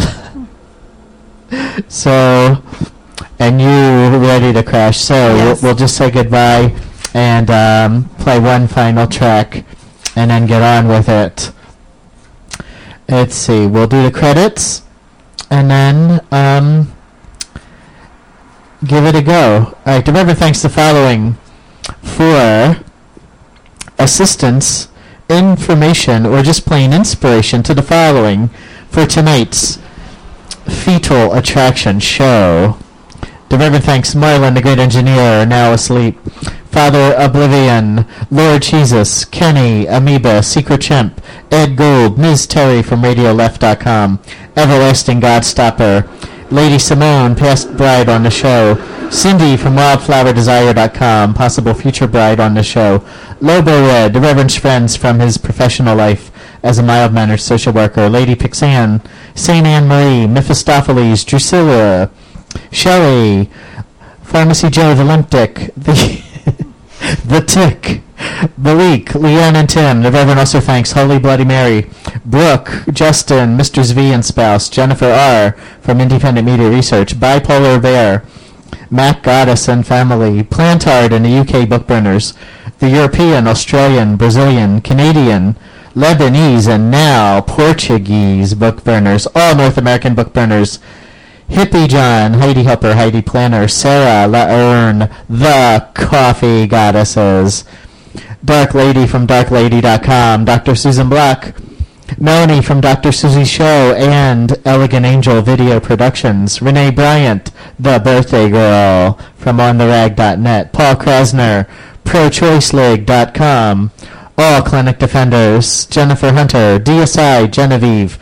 So, and you ready to crash. So Yes. we'll just say goodbye and play one final track and then get on with it. Let's see. We'll do the credits and then give it a go. All right. Remember, thanks the following for assistance, information, or just plain inspiration to the following for tonight's Fetal Attraction show. The Reverend thanks Marlon, the great engineer, now asleep, Father Oblivion, Lord Jesus, Kenny, Amoeba, Secret Chimp, Ed Gold, Ms. Terry from RadioLeft.com, Everlasting Godstopper, Lady Simone, past bride on the show, Cindy from WildflowerDesire.com, possible future bride on the show, Lobo Red, the Reverend's friends from his professional life as a mild-mannered social worker, Lady Pixanne, St. Anne Marie, Mephistopheles, Drusilla, Shelley, Pharmacy Joe, the Limp Dick, the Tick, Malik, Leanne and Tim. The Reverend also thanks Holy Bloody Mary, Brooke, Justin, Mr. Zvi and spouse, Jennifer R. from Independent Media Research, Bipolar Bear, Mac Goddess and family, Plantard and the UK Bookburners, the European, Australian, Brazilian, Canadian, Lebanese, and now Portuguese Bookburners, all North American Bookburners, Hippie John, Heidi Helper, Heidi Planner, Sarah Laerne, the Coffee Goddesses, Dark Lady from DarkLady.com, Dr. Susan Block, Melanie from Dr. Susie's Show and Elegant Angel Video Productions, Renee Bryant, the Birthday Girl from OnTheRag.net, Paul Krasner, ProChoiceLeague.com, All Clinic Defenders, Jennifer Hunter, DSI, Genevieve,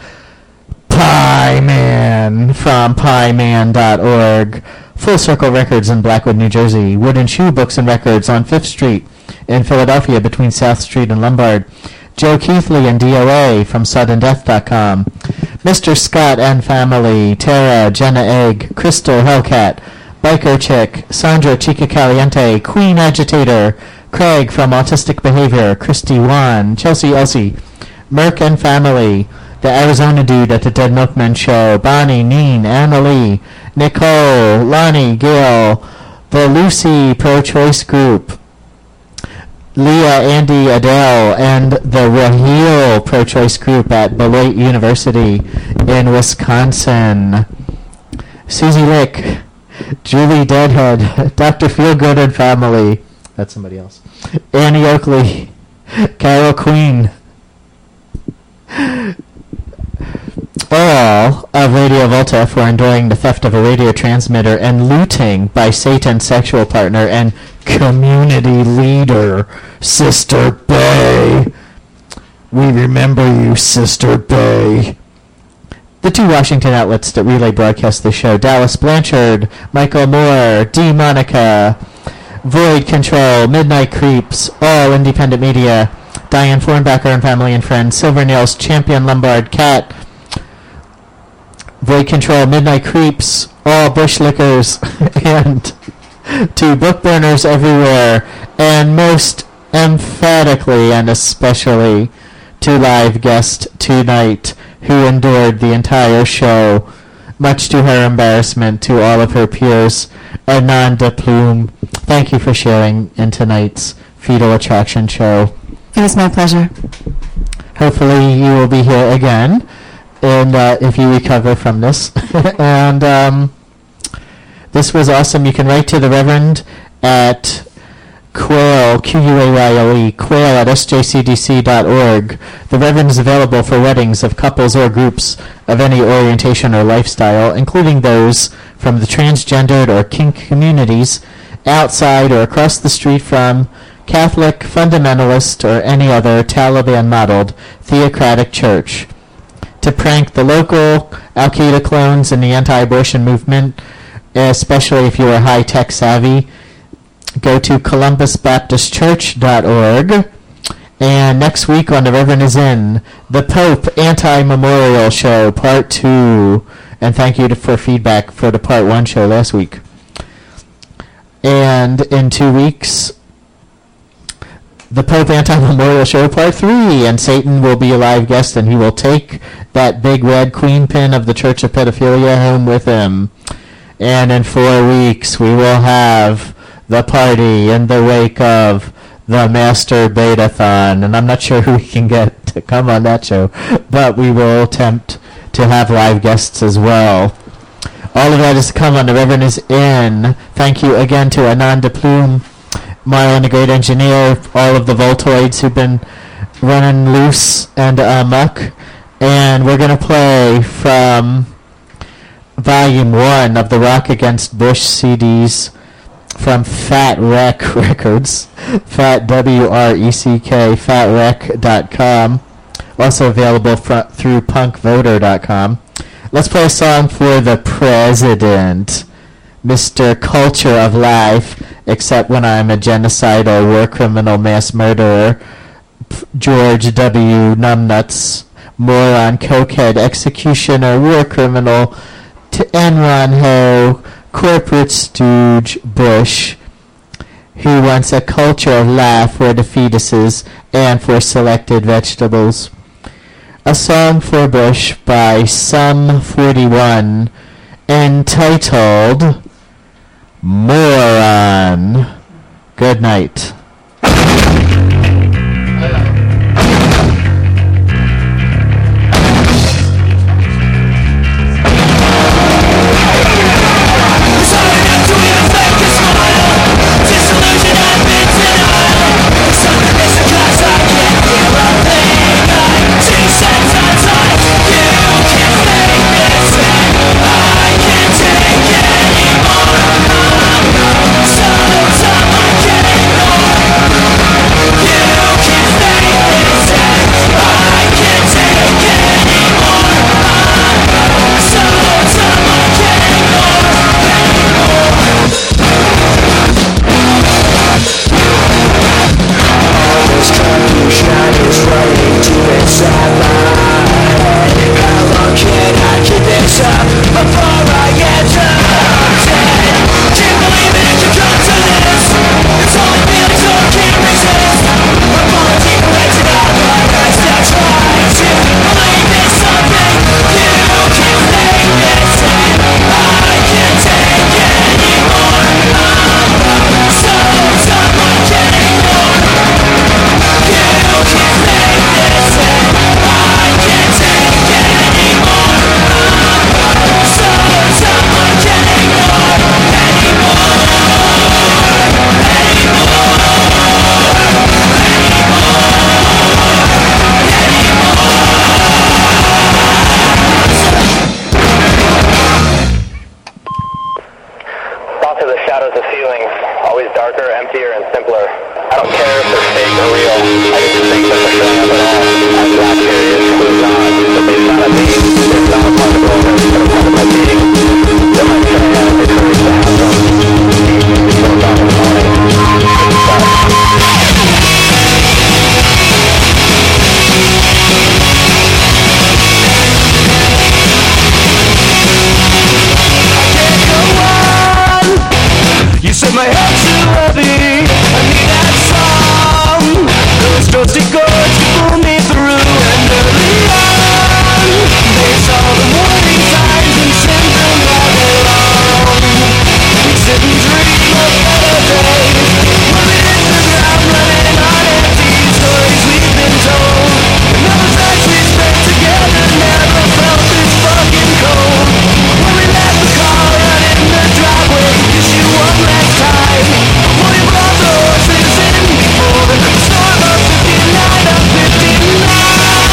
Pie Man from pieman.org, Full Circle Records in Blackwood, New Jersey, Wooden Shoe Books and Records on 5th Street in Philadelphia between South Street and Lombard, Joe Keithley and DOA from suddendeath.com, Mr. Scott and Family, Tara, Jenna Egg, Crystal Hellcat, Biker Chick, Sandra Chica Caliente, Queen Agitator, Craig from Autistic Behavior, Christy Wan, Chelsea Elsie, Merck and Family, the Arizona Dude at the Dead Milkman Show, Bonnie, Neen, Anna Lee, Nicole, Lonnie, Gail, the Lucy pro-choice group, Leah, Andy, Adele, and the Raheel pro-choice group at Beloit University in Wisconsin. Susie Lick, Julie Deadhead, Dr. Feelgood and Family. That's somebody else. Annie Oakley, Carol Queen. All of Radio Volta for enduring the theft of a radio transmitter and looting by Satan's sexual partner and community leader, Sister Bay. We remember you, Sister Bay. The two Washington outlets that relay broadcast the show: Dallas Blanchard, Michael Moore, D. Monica, Void Control, Midnight Creeps, all independent media, Diane Fornbacher and Family and Friends, Silver Nails, Champion Lombard Cat, Void Control, Midnight Creeps, all Bush Liquors, and to book burners everywhere, and most emphatically and especially to live guest tonight, who endured the entire show, much to her embarrassment, to all of her peers. Ananda Plume, thank you for sharing in tonight's Fetal Attraction show. It was my pleasure. Hopefully you will be here again, and if you recover from this. And this was awesome. You can write to the Reverend at Quayle, Quayle, Quayle at sjcdc.org. The Reverend is available for weddings of couples or groups of any orientation or lifestyle, including those from the transgendered or kink communities, outside or across the street from Catholic, fundamentalist, or any other Taliban-modeled theocratic church. To prank the local Al-Qaeda clones in the anti-abortion movement, especially if you are high-tech savvy, go to columbusbaptistchurch.org. And next week on The Reverend is In, the Pope Anti-Memorial Show, Part 2. And thank you for feedback for the Part 1 show last week. And in 2 weeks, the Pope Anti-Memorial Show Part 3, and Satan will be a live guest, and he will take that big red queen pin of the Church of Pedophilia home with him. And in 4 weeks, we will have the party in the wake of the Master Betathon, and I'm not sure who we can get to come on that show, but we will attempt to have live guests as well. All of that is to come on The Reverend is In. Thank you again to Ananda Plume, Marlon the Great Engineer, all of the Voltoids who've been running loose and amok. And we're going to play from Volume 1 of the Rock Against Bush CDs from Fat Wreck Records, Fat W-R-E-C-K, fatrec.com, also available through punkvoter.com. Let's play a song for the President, Mr. Culture of Life, except when I'm a genocidal war criminal mass murderer, George W. Numbnuts, moron, cokehead, executioner, war criminal, Enron Ho, corporate stooge Bush, who wants a culture of life for the fetuses and for selected vegetables. A song for Bush by Sum 41, entitled Moron. Good night. Anymore. You said my head's too heavy, I need that song. Those ghosty chords you pull me through. And early on, they saw the warning signs and symptoms all day long. We sit and dream of better days, when we hit the ground running on empty stories we've been told. And all the times we spent together never felt this fucking cold. When we let the car run in the driveway, kiss you one last time before you brought the horses in before the storm of 59 of 59.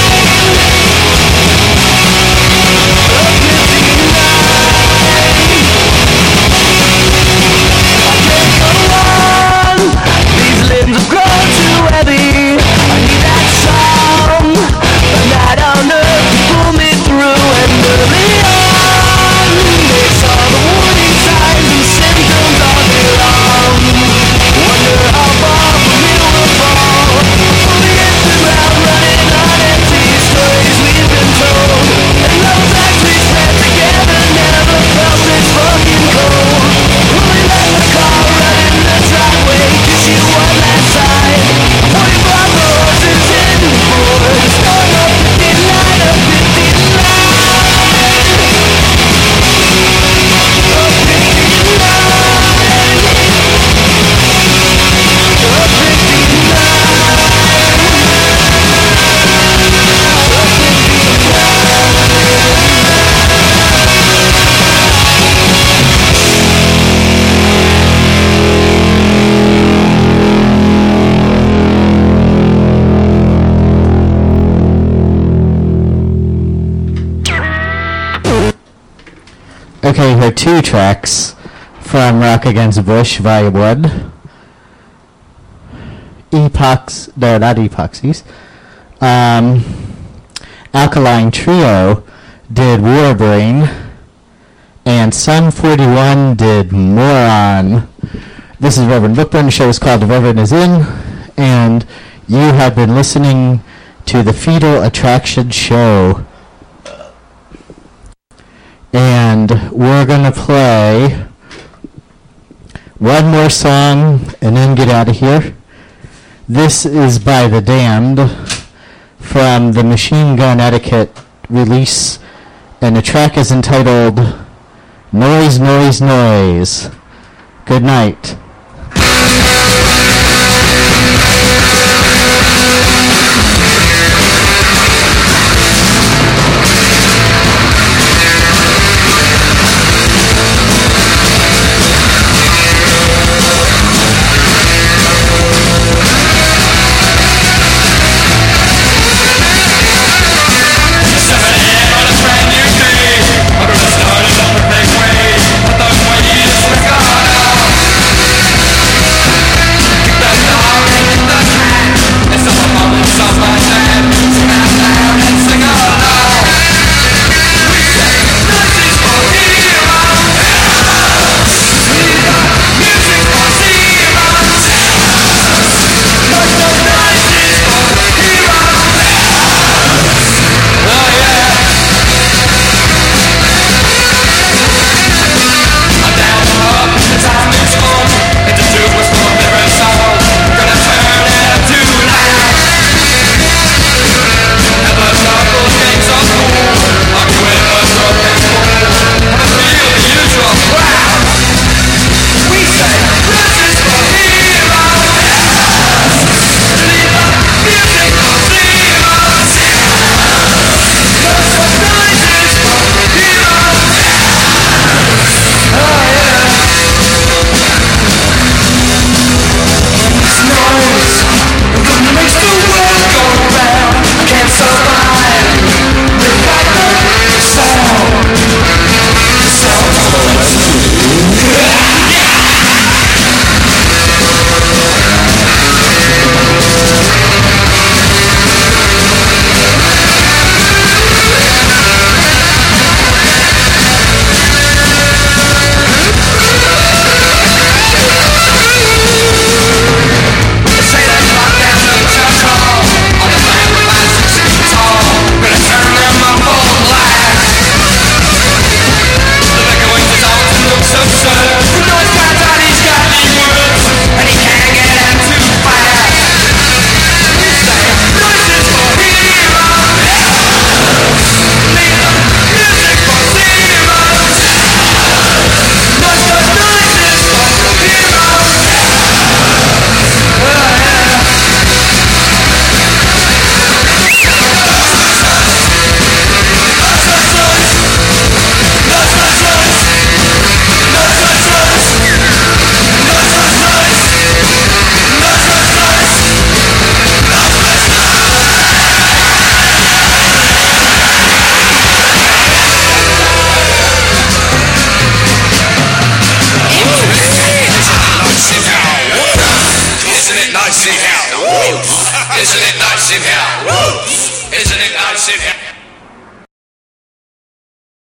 These limbs have grown too heavy, I need that song. A night on earth to pull me through. And early on, they saw the warning signs and symptoms all day long. Wonder how far from here we'll fall before we hit the ground running on empty stories we've been told. And those nights we spent together never felt this fucking cold. When we let the car run in the driveway, kiss you one last time before you brought the horses in for the storm of 59 of 59. Okay, here are two tracks from Rock Against Bush, Volume 1. Not Epoxies. Alkaline Trio did Warbrain, and Sun 41 did Moron. This is Reverend Bookburn. The show is called The Reverend Is In, and you have been listening to the Fetal Attraction Show. And we're going to play one more song and then get out of here. This is by The Damned from the Machine Gun Etiquette release, and the track is entitled Noise, Noise, Noise. Good night. Started the perfect way. I thought, why you just Isn't it nice in here? Woo! Isn't it nice in here?